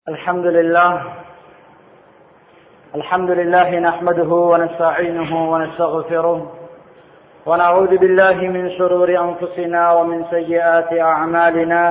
الحمد لله نحمده ونستعينه ونستغفره ونعوذ بالله من شرور أنفسنا ومن سيئات أعمالنا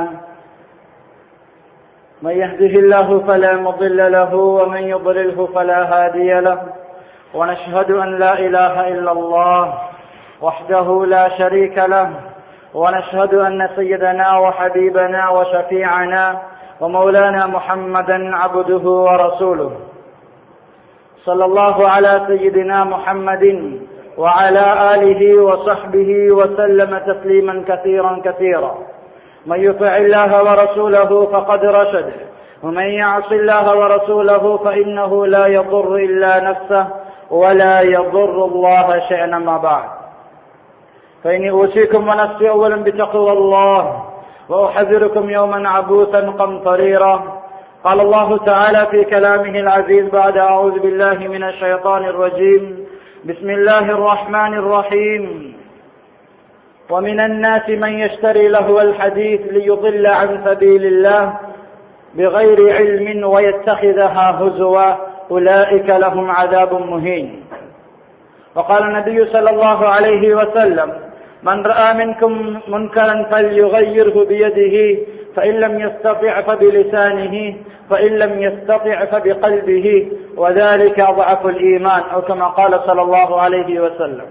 من يهده الله فلا مضل له ومن يضلله فلا هادي له ونشهد أن لا إله إلا الله وحده لا شريك له ونشهد أن سيدنا وحبيبنا وشفيعنا ومولانا محمدا عبده ورسوله صلى الله على سيدنا محمد وعلى آله وصحبه وسلم تسليما كثيرا كثيرا من يطع الله ورسوله فقد رشد ومن يعص الله ورسوله فإنه لا يضر إلا نفسه ولا يضر الله شيئا ما بعد فإني أوصيكم ونفسي أولا بتقوى الله وأحذركم يوما عبوسا قمطريرا قال الله تعالى في كلامه العزيز بعد أعوذ بالله من الشيطان الرجيم بسم الله الرحمن الرحيم ومن الناس من يشتري لهو الحديث ليضل عن سبيل الله بغير علم ويتخذها هزوا أولئك لهم عذاب مهين وقال النبي صلى الله عليه وسلم من رأى منكم منكرا فليغيره بيده فإن لم يستطع فبلسانه فإن لم يستطع فبقلبه وذلك أضعف الإيمان أو كما قال صلى الله عليه وسلم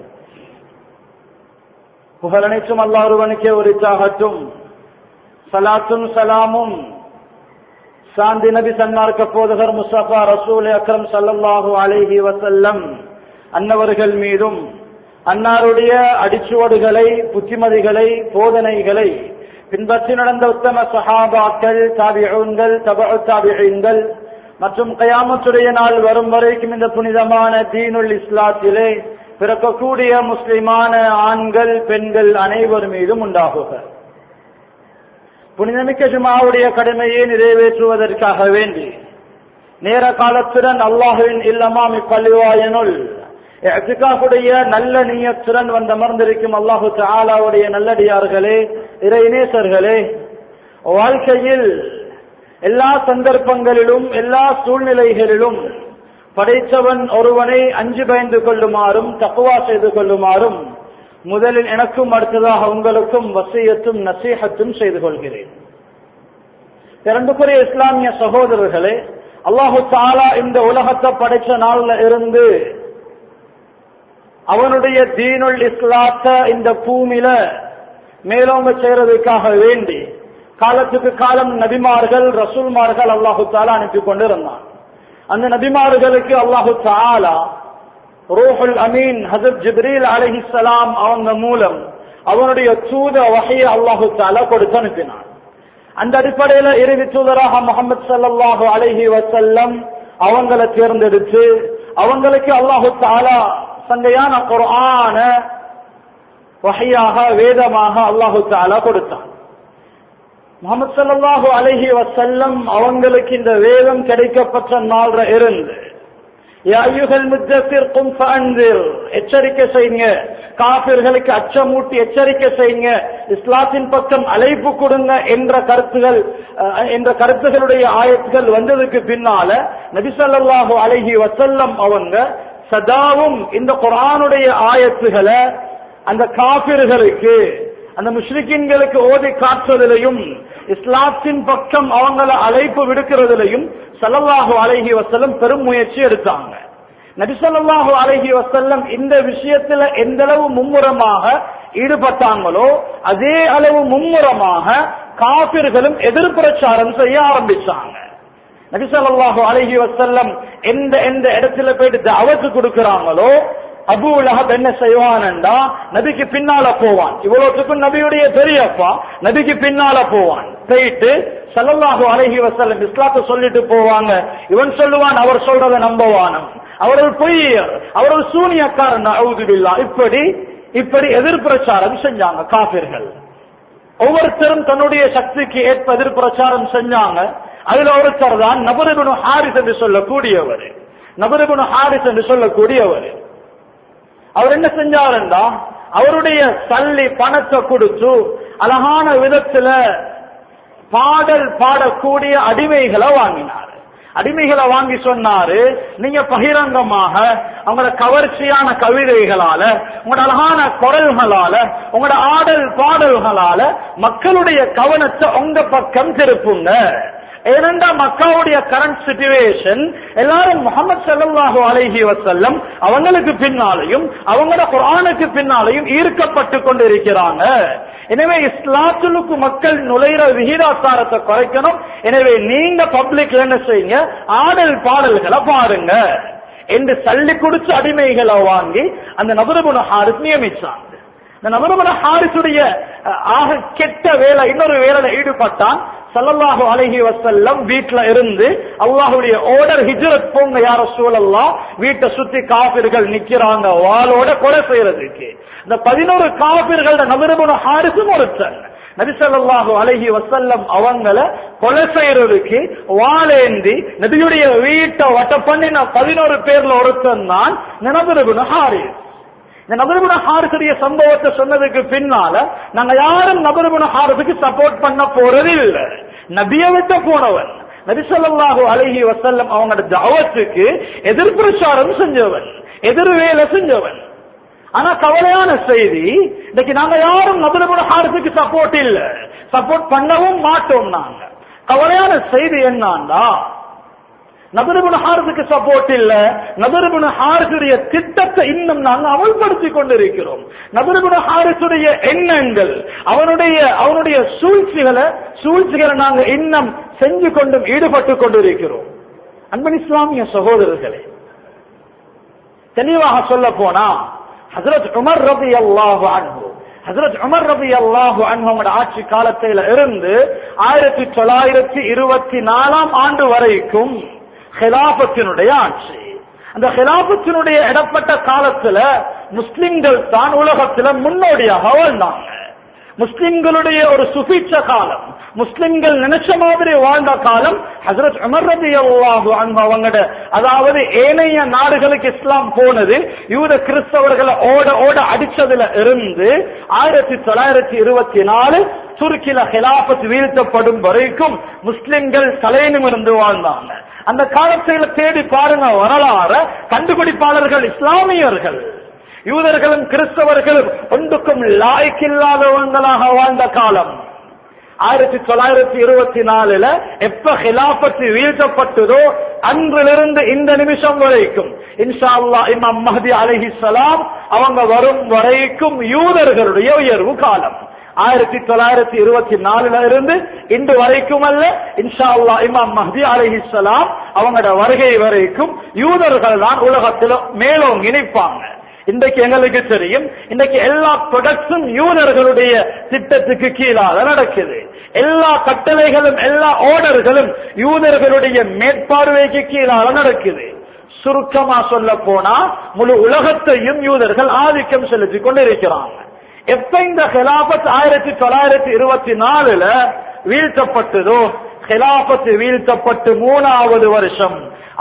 புகழனைத்தும் அல்லாஹ் ஒருவனுக்கே உரித்தாகட்டும். சலாத்தும் சலாமும் சாந்தி நபி சன்மார்க்க போதகர் முஸ்தபா ரசூல் அக்ரம் ஸல்லல்லாஹு அலைஹி வஸல்லம் அன்னவர்கள் மீதும் அன்னாருடைய அடிச்சுவடுகளை புத்திமதிகளை போதனைகளை பின்பற்றி நடந்த உத்தம சஹாபாக்கள் தாபிஊன்கள் தபஉ தாபிஈன்கள் மற்றும் கியாமத்துடைய நாள் வரும் வரைக்கும் இந்த புனிதமான தீனுல் இஸ்லாத்திலே பிறக்கக்கூடிய முஸ்லிமான ஆண்கள் பெண்கள் அனைவர் மீதும் உண்டாகுக. புனிதமிக்க ஜுமாவுடைய கடமையை நிறைவேற்றுவதற்காக வேண்டி நேர காலத்துடன் அல்லாஹுவின் இல்லமாம் இப்பள்ளிவாயனுள் இஅ்திகாஃபுடைய நல்ல நியத்துடன் வந்தமர்ந்திருக்கும் அல்லாஹு தஆலாவுடைய நல்லடியார்களே, இறைநேசர்களே, வாழ்க்கையில் எல்லா சந்தர்ப்பங்களிலும் எல்லா சூழ்நிலைகளிலும் படைத்தவன் ஒருவனை அஞ்சு பயந்து கொள்ளுமாறும் தக்வா செய்து கொள்ளுமாறும் முதலில் எனக்கும் அடுத்ததாக உங்களுக்கும் வசியத்தும் நசீஹத்தும் செய்து கொள்கிறேன். இரண்டுக்குரிய இஸ்லாமிய சகோதரர்களே, அல்லாஹு தஆலா இந்த உலகத்தை படைச்ச நாள்ல இருந்து அவனுடைய தீனுல் இஸ்லாத்த இந்த பூமியில மேலோங்க செய்யறதுக்காக வேண்டி காலத்துக்கு காலம் நபிமார்கள் ரசூல்மார்கள் அல்லாஹு தஆலா அனுப்பி கொண்டிருந்தான். அந்த நபிமார்களுக்கு அல்லாஹு தஆலா ரூஹுல் அமீன் ஹஜ்ரத் ஜிப்ரீல் அலைஹிஸ்ஸலாம் அவங்க மூலம் அவனுடைய தூத வஹீ அல்லாஹு தஆலா கொடுத்து அனுப்பினான். அந்த அடிப்படையில இறுதி தூதராக முஹம்மது ஸல்லல்லாஹு அலைஹி வஸல்லம் அவங்களை தேர்ந்தெடுத்து அவங்களுக்கு அல்லாஹு தஆலா சங்கையான குர்ஆன வஹீயாக வேதமாக அல்லாஹு தஆலா கொடுத்தான். முஹம்மது ஸல்லல்லாஹு அலைஹி வஸல்லம் அவங்களுக்கு இந்த வேதம் கிடைக்கப்பட்ட நாள்ல இருந்து யா அய்யுஹல் முத்தஸிர் கும் ஃபஅன்திர், எச்சரிக்கை செய்யுங்க, காபிர்களுக்கு அச்சமூட்டி எச்சரிக்கை செய்யுங்க, இஸ்லாத்தின் பக்கம் அழைப்பு கொடுங்க என்ற கருத்துகளுடைய ஆயத்துகள் வந்ததுக்கு பின்னால நபி ஸல்லல்லாஹு அலைஹி வஸல்லம் அவங்க சதாவும் இந்த குர்ஆனுடைய ஆயத்துகளை அந்த காபிர்களுக்கு அந்த முஷ்ரிக்கீன்களுக்கு ஓதி காட்டுவதிலையும் இஸ்லாத்தின் பக்கம் அவங்கள அழைப்பு விடுக்கிறதிலையும் ஸல்லல்லாஹு அலைஹி வஸல்லம் பெரும் முயற்சி எடுத்தாங்க. நபி ஸல்லல்லாஹு அலைஹி வஸல்லம் இந்த விஷயத்துல எந்த அளவு மும்முரமாக ஈடுபட்டாங்களோ அதே அளவு மும்முரமாக காபிர்களும் எதிர்பிரச்சாரம் செய்ய ஆரம்பிச்சாங்க. நபி ஸல்லல்லாஹு அலைஹி வஸல்லம் எந்த இடத்துல போயிட்டு தஅவத் கொடுக்கறாங்களோ அபூ லஹப் என்ன செய்வான்டா நபிக்கு பின்னால போவான். இவ்வளவுக்கும் நபியுடைய பெரியப்பா நபிக்கு பின்னால போவான். போயிட்டு ஸல்லல்லாஹு அலைஹி வஸல்லம் இஸ்லாத்தை சொல்லிட்டு போவாங்க. இவன் சொல்லுவான் அவர் சொல்றத நம்பவானம், அவர்கள் பொய்யர், அவர்கள் சூனியக்காரன், நஊது பில்லாஹ். இப்படி எதிர்பிரச்சாரம் செஞ்சாங்க காபிர்கள். ஒவ்வொருத்தரும் தன்னுடைய சக்திக்கு ஏற்ப எதிர்பிரச்சாரம் செஞ்சாங்க. அதுல ஒருத்தர் தான் நபர் இப்னு ஹாரிஸ் என்று சொல்லக்கூடியவர். நபர் இப்னு ஹாரிஸ் என்று சொல்லக்கூடியவர் அவர் என்ன செஞ்சாருன்னா அவருடைய சல்லி பணத்தை கொடுத்து அழகான விதத்துல பாடல் பாடக்கூடிய அடிமைகளை வாங்கினார். அடிமைகளை வாங்கி சொன்னாரு, நீங்க பகிரங்கமாக உங்களோட கவர்ச்சியான கவிதைகளால, உங்களோட அழகான குரல்களால, உங்களோட ஆடல் பாடல்களால மக்களுடைய கவனத்தை உங்க பக்கம் திருப்புங்க. ஏனென்றா மக்காவுடைய கரண்ட் சிச்சுவேஷன் எல்லாரும் முஹம்மது ஸல்லல்லாஹு அலைஹி வஸல்லம் அவங்களுக்கு பின்னாலையும் அவங்களோட குர்ஆனுக்கு பின்னாலையும் ஈர்க்கப்பட்டு கொண்டிருக்கிறாங்க. எனவே இஸ்லாத்துக்கு மக்கள் நுழைற விகிதாச்சாரத்தை குறைக்கணும். எனவே நீங்க பப்ளிக்ல என்ன செய்யுங்க, ஆடல் பாடல்களை பாருங்க என்று சல்லி கொடுத்து அடிமைகளை வாங்கி அந்த நபர் இப்னு ஹாரிஸ் நியமிச்சாங்க. இந்த நபர் இப்னு ஹாரிஸுடைய ஆக கெட்ட வேலை, இன்னொரு வேலையில ஈடுபட்டான். ஸல்லல்லாஹு அலைஹி வஸல்லம் வீட்ல இருந்து அல்லாஹ்வுடைய ஆர்டர், ஹிஜ்ரத் போங்க யா ரசூலல்லாஹ், வீட்டை சுத்தி காபிர்கள் நிக்கிறாங்க வாளோட கொலை செய்யறதுக்கு. இந்த 11 காபிர்களோட நபர் இப்னு ஹாரிஸும் ஒருத்தன். நபி ஸல்லல்லாஹு அலைஹி வஸல்லம் அவங்கள கொலை செய்யறதுக்கு வாளேந்தி நபியுடைய வீட்டை வட்ட பண்ணின 11 பேர்ல ஒருத்தன் தான் நபர் இப்னு ஹாரிஸ். இந்த நபர் இப்னு ஹாரிஸுடைய சம்பவத்தை சொன்னதுக்கு பின்னால நாங்க யாரும் நபர் இப்னு ஹாரிஸுக்கு சப்போர்ட் பண்ண போறது இல்ல. நபியை விட்டு போனவன், நபி ஸல்லல்லாஹு அலைஹி வஸல்லம் அவங்களோட தஅவத்துக்கு எதிர்பிரச்சாரம் செஞ்சவன், எதிர்வேலை செஞ்சவன். ஆனா கவலையான செய்தி, இன்னைக்கு நாங்க யாரும் நபர் இப்னு ஹாரிஸுக்கு சப்போர்ட் இல்ல, சப்போர்ட் பண்ணவும் மாட்டோம். நாங்க கவலையான செய்தி என்னன்னா, நபர் இப்னு ஹாரிஸுக்கு சப்போர்ட் இல்ல, நபர் இப்னு ஹாரிஸுடைய திட்டத்தை இன்னும் நாங்க அமல்படுத்திக் கொண்டிருக்கிறோம். நபர் இப்னு ஹாரிஸுடைய எண்ணங்கள், அவனுடைய சூழ்ச்சிகளை நாங்க இன்னும் செஞ்சு கொண்டும் ஈடுபட்டு கொண்டிருக்கிறோம். அன்பின் இஸ்லாமிய சகோதரர்களே, தெளிவாக சொல்ல போனா ஹஜ்ரத் உமர் ரலியல்லாஹு அன்ஹு, ஹஜ்ரத் உமர் ரலியல்லாஹு அன்ஹுவோட ஆட்சி காலத்தில இருந்து 1924 ஆண்டு வரைக்கும் ஹிலாபத்தினுடைய ஆட்சி. அந்த ஹிலாபத்தினுடைய இடப்பட்ட காலத்துல முஸ்லிம்கள் தான் உலகத்துல முன்னோடியாக வாழ்ந்தாங்க. முஸ்லிம்களுடைய ஒரு சுபீட்ச காலம், முஸ்லிம்கள் நினைச்ச மாதிரி வாழ்ந்த காலம் ஹஜ்ரத் உமர் ரலியல்லாஹு அன்ஹு அவங்கட. அதாவது ஏனைய நாடுகளுக்கு இஸ்லாம் போனது, யூத கிறிஸ்தவர்களை ஓட அடிச்சதுல இருந்து 1924 துருக்கில ஹிலாபத் வீழ்த்தப்படும் வரைக்கும் முஸ்லிம்கள் தலைநிமிர்ந்து வாழ்ந்தாங்க. அந்த காலத்தில் தேடி பாருங்க வரலாறு, கண்டுபிடிப்பாளர்கள் இஸ்லாமியர்கள். யூதர்களும் கிறிஸ்தவர்களும் ஒன்றுக்கும் லாய்க்கில்லாதவங்களாக வாழ்ந்த காலம். 1924 எப்ப ஹிலாபத் வீழ்த்தப்பட்டதோ அன்றிலிருந்து இந்த நிமிஷம் வரைக்கும் இன்ஷா அல்லாஹ் இமாம் மஹ்தி அலைஹிஸ்ஸலாம் அவங்க வரும் வரைக்கும் யூதர்களுடைய உயர்வு காலம். 1924 இருந்து இன்று வரைக்கும் அல்ல, இன்ஷா அல்லாஹ் இமாம் மஹ்தி அலைஹிஸ்ஸலாம் அவங்களோட வருகை வரைக்கும் யூதர்கள் தான் உலகத்தில் மேலோங்கி நிற்பாங்க. இன்றைக்கு எங்களுக்கு தெரியும், இன்றைக்கு எல்லா ப்ரொடக்ட்ஸும் யூதர்களுடைய திட்டத்துக்கு கீழாக நடக்குது. எல்லா கட்டளைகளும் எல்லா ஆர்டர்களும் யூதர்களுடைய மேற்பார்வைக்கு கீழாக நடக்குது. சுருக்கமா சொல்ல போனா முழு உலகத்தையும் யூதர்கள் ஆதிக்கம் செலுத்திக் கொண்டிருக்கிறாங்க. எப்ப இந்த ஹிலாபத் 1924 வீழ்த்தப்பட்டதோ, ஹிலாபத் வீழ்த்தப்பட்டு 3வது வருஷம்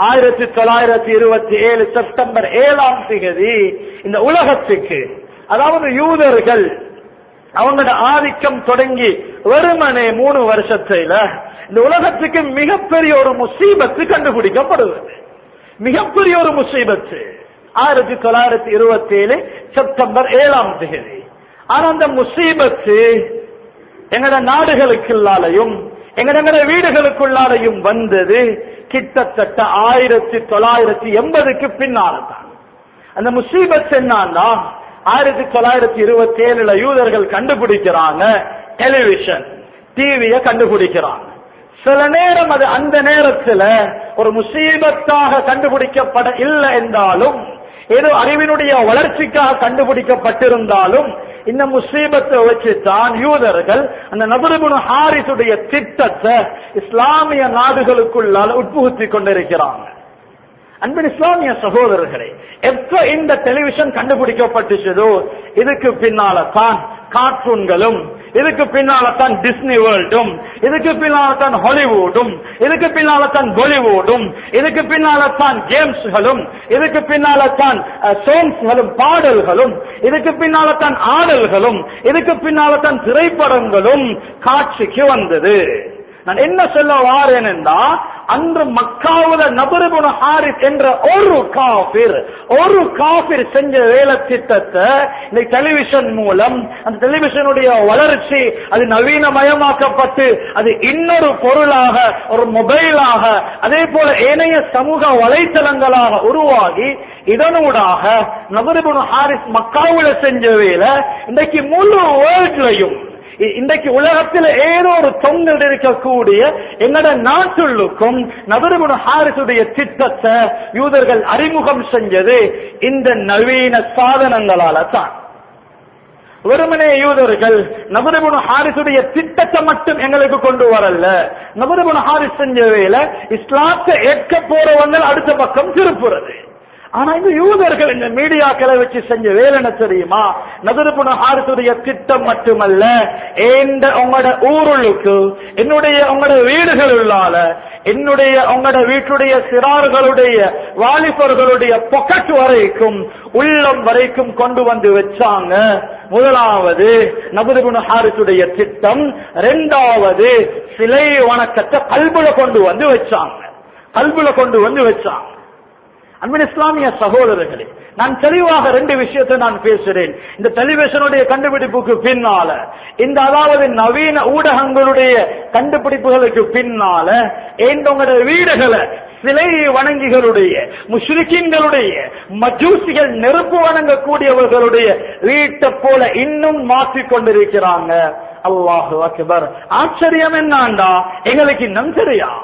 1927 செப்டம்பர் 7ஆம் தேதி இந்த உலகத்துக்கு, அதாவது யூதர்கள் அவங்களோட ஆதிக்கம் தொடங்கி வெறுமனே 3 வருஷத்துல இந்த உலகத்துக்கு மிகப்பெரிய ஒரு முசீபத்து கண்டுபிடிக்கப்படுவது. மிகப்பெரிய ஒரு முசீபத்து 1927 செப்டம்பர் 7ஆம் தேதி. ஆனா அந்த முசீபத்து எங்கட நாடுகளுக்குள்ளாலையும் எங்கட வீடுகளுக்குள்ளாலையும் வந்தது கிட்டத்தட்ட 1980க்கு பின்னால்தான். அந்த முசீபத் என்னன்னா 1927 யூதர்கள் கண்டுபிடிக்கிறாங்க டெலிவிஷன், டிவிய கண்டுபிடிக்கிறாங்க. சில நேரம் அது அந்த நேரத்துல ஒரு முசீபத்தாக கண்டுபிடிக்கப்பட இல்லை என்றாலும், ஏதோ அறிவினுடைய வளர்ச்சிக்காக கண்டுபிடிக்கப்பட்டிருந்தாலும், இந்த முசீபத்தை வச்சுதான் யூதர்கள் அந்த நபர் இப்னு ஹாரிஸுடைய திட்டத்தை இஸ்லாமிய நாடுகளுக்குள்ளால் உட்புகுத்தி கொண்டிருக்கிறாங்க. அன்பின் இஸ்லாமிய சகோதரர்களே, எப்ப இந்த டெலிவிஷன் கண்டுபிடிக்கப்பட்டுச்சதோ இதுக்கு பின்னால தான் கார்ட்டூன்களும், இதுக்கு பின்னால தான் டிஸ்னி வேர்ல்டும், இதுக்கு பின்னால தான் ஹாலிவுட்டும், இதுக்கு பின்னால தான் பாலிவுட்டும், இதுக்கு பின்னால தான் கேம்ஸ்களும், இதுக்கு பின்னால தான் சாங்ஸ்களும் பாடல்களும், இதுக்கு பின்னால தான் ஆடல்களும், இதுக்கு பின்னால தான் திரைப்படங்களும் காட்சிக்கு வந்தது. நான் என்ன சொல்ல வாரேன் என்றா, அன்று மக்காவுல நபர் இப்னு ஹாரிஸ் என்ற ஒரு காஃபிர் செஞ்ச வேலை திட்டத்தை இந்த டெலிவிஷன் மூலம், அந்த டெலிவிஷனுடைய வளர்ச்சி அது நவீனமயமாக்கப்பட்டு அது இன்னொரு பொருளாக, ஒரு மொபைலாக, அதே போல ஏனைய சமூக வலைத்தளங்களாக உருவாகி இதனூடாக நபர் இப்னு ஹாரிஸ் மக்காவுல செஞ்ச வேலை இன்றைக்கு முழு வேர்ல்ட்லயும், இன்றைக்கு உலகத்தில் ஏதோ ஒரு தொங்கல் இருக்கக்கூடிய எங்கட நாட்டுள்ளுக்கும் நபர் இப்னு ஹாரிஸுடைய திட்டத்தை யூதர்கள் அறிமுகம் செஞ்சது இந்த நவீன சாதனங்களால தான். வெறுமனே யூதர்கள் நபர் இப்னு ஹாரிஸுடைய திட்டத்தை மட்டும் எங்களுக்கு கொண்டு வரல. நபர் இப்னு ஹாரிஸ் செஞ்ச வேலை இஸ்லாத்தை ஏற்க போறவங்க அடுத்த பக்கம் திருப்புறது. ஆனா இந்த யூதர்கள் இந்த மீடியாக்களை வச்சு செஞ்ச வேலை என்ன தெரியுமா? நபர் இப்னு ஹாரிஸுடைய திட்டம் மட்டுமல்ல, உங்களோட ஊருளுக்கு, உங்களோட வீடுகள் உள்ளால, உங்களோட வீட்டுடைய சிறார்களுடைய வாலிபர்களுடைய பாக்கெட் வரைக்கும், உள்ளம் வரைக்கும் கொண்டு வந்து வச்சாங்க. முதலாவது நபர் இப்னு ஹாரிஸுடைய திட்டம். இரண்டாவது சிலை வணக்கத்தை கல்புல கொண்டு வந்து வச்சாங்க. அன்பின் இஸ்லாமிய சகோதரர்களே, நான் தெளிவாக ரெண்டு விஷயத்தை நான் பேசுறேன். இந்த டெலிவிஷனுடைய கண்டுபிடிப்புக்கு பின்னால, அதாவது நவீன ஊடகங்களுடைய கண்டுபிடிப்புகளுக்கு பின்னால உங்களோட வீடுகளை சிலை வணங்கிகளுடைய, முஷ்ரிக்கீன்களுடைய, மஜூசிகள் நெருப்பு வணங்கக்கூடியவர்களுடைய வீட்டை போல இன்னும் மாற்றிக் கொண்டிருக்கிறாங்க. அல்லாஹு அக்பர். ஆச்சரியம் என்னண்டா, எங்களுக்கு இன்னும் தெரியாது.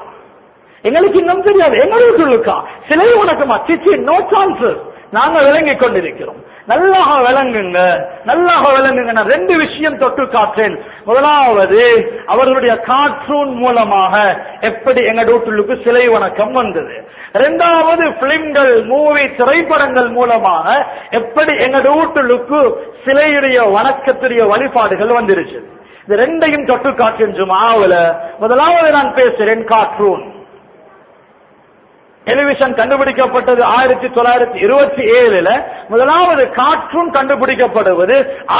எங்களுக்கா சிலை வணக்கமா? சிச்சி, நோ சான்சஸ். நாங்க விளங்கிக் கொண்டிருக்கிறோம். நல்லாக விளங்குங்க. நான் ரெண்டு விஷயம் தொட்டு காற்றேன். முதலாவது, அவர்களுடைய கார்ட்டூன் மூலமாக எப்படி எங்க வீட்டுக்கு சிலை வணக்கம் வந்தது. இரண்டாவது, பிலிம்கள், மூவி, திரைப்படங்கள் மூலமாக எப்படி எங்க வீட்டுக்கு சிலையுடைய வணக்கத்துடைய வழிபாடுகள் வந்துருச்சு. இது ரெண்டையும் தொட்டு காற்றேன் ஜும்ஆவுல. முதலாவது நான் பேசுறேன் கார்ட்டூன். டெலிவிஷன் கண்டுபிடிக்கப்பட்டது 1927. முதலாவது கார்ட்டூன் கண்டுபிடிக்கப்படுவது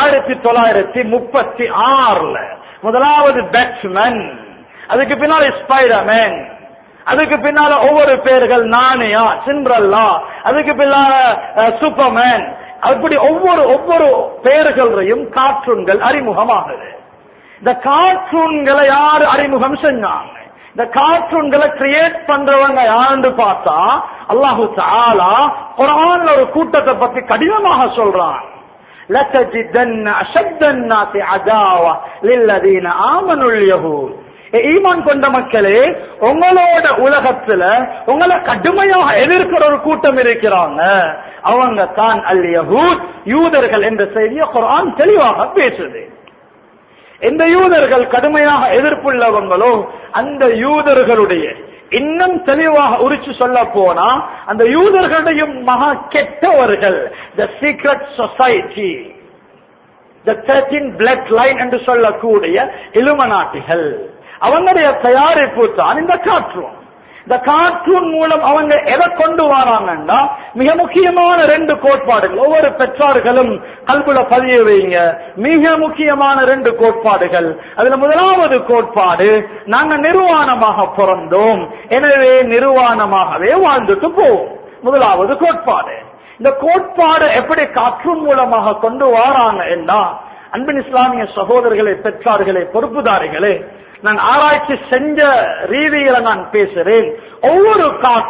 1936. முதலாவது பேட்ஸ்மேன், அதுக்கு பின்னால ஸ்பைடர்மேன், அதுக்கு பின்னால ஒவ்வொரு பேர்கள், நானியா, சிண்ட்ரெல்லா, அதுக்கு பின்னால சூப்பர்மேன், அப்படி ஒவ்வொரு பேர்களையும் கார்ட்டூன்கள் அறிமுகமாகுது. இந்த கார்ட்டூன்களை யாரு அறிமுகம் செஞ்சாங்க? இந்த கார்ட்டூன்களை கிரியேட் பண்றவங்க யாருன்னு பார்த்தா அல்லாஹு தஆலா குர்ஆன்ல ஒரு கூட்டத்தை பத்தி கடினமாக சொல்றான். லதஜிதன்ன அஷத்தன்னாஸி அதாவா லில்லதீன ஆமனுல் யஹூத். ஈமான் கொண்ட மக்களே, உங்களோட உலகத்துல உங்களை கடுமையாக எதிர்க்கிற ஒரு கூட்டம் இருக்கிறாங்க. அவங்க தான் அல் யஹூத், யூதர்கள் என்ற செய்தியை குர்ஆன் தெளிவாக பேசுது. எந்த யூதர்கள் கடுமையாக எதிர்ப்புள்ளவங்களோ அந்த யூதர்களுடைய, இன்னும் தெளிவாக உரிச்சு சொல்ல போனா அந்த யூதர்களுடைய மகா கெட்டவர்கள், the secret society, the 13 blood line என்று சொல்லக்கூடிய இலுமினாட்டிகள், அவங்களுடைய தயாரிப்பு தான் இந்த கார்ட்டூன். இந்த கார்ட்டூன் மூலம் அவங்க எதை கொண்டு வராங்கன்னா, மிக முக்கியமான ரெண்டு கோட்பாடுகள் ஒவ்வொரு பெற்றார்களும் கல்புல பதிய வைங்க. மிக முக்கியமான ரெண்டு கோட்பாடுகள். அதுல முதலாவது கோட்பாடு, நாங்க நிர்வாணமாக பிறந்தோம், எனவே நிர்வாணமாகவே வாழ்ந்துட்டு போவோம். முதலாவது கோட்பாடு. இந்த கோட்பாடு எப்படி கார்ட்டூன் மூலமாக கொண்டு வராங்க என்றா, அன்பின் இஸ்லாமிய சகோதரர்களே, பெற்றார்களே, பொறுப்புதாரிகளே, நான் ஆராய்ச்சி செஞ்ச ரீதியில நான் பேசுறேன். ஒவ்வொரு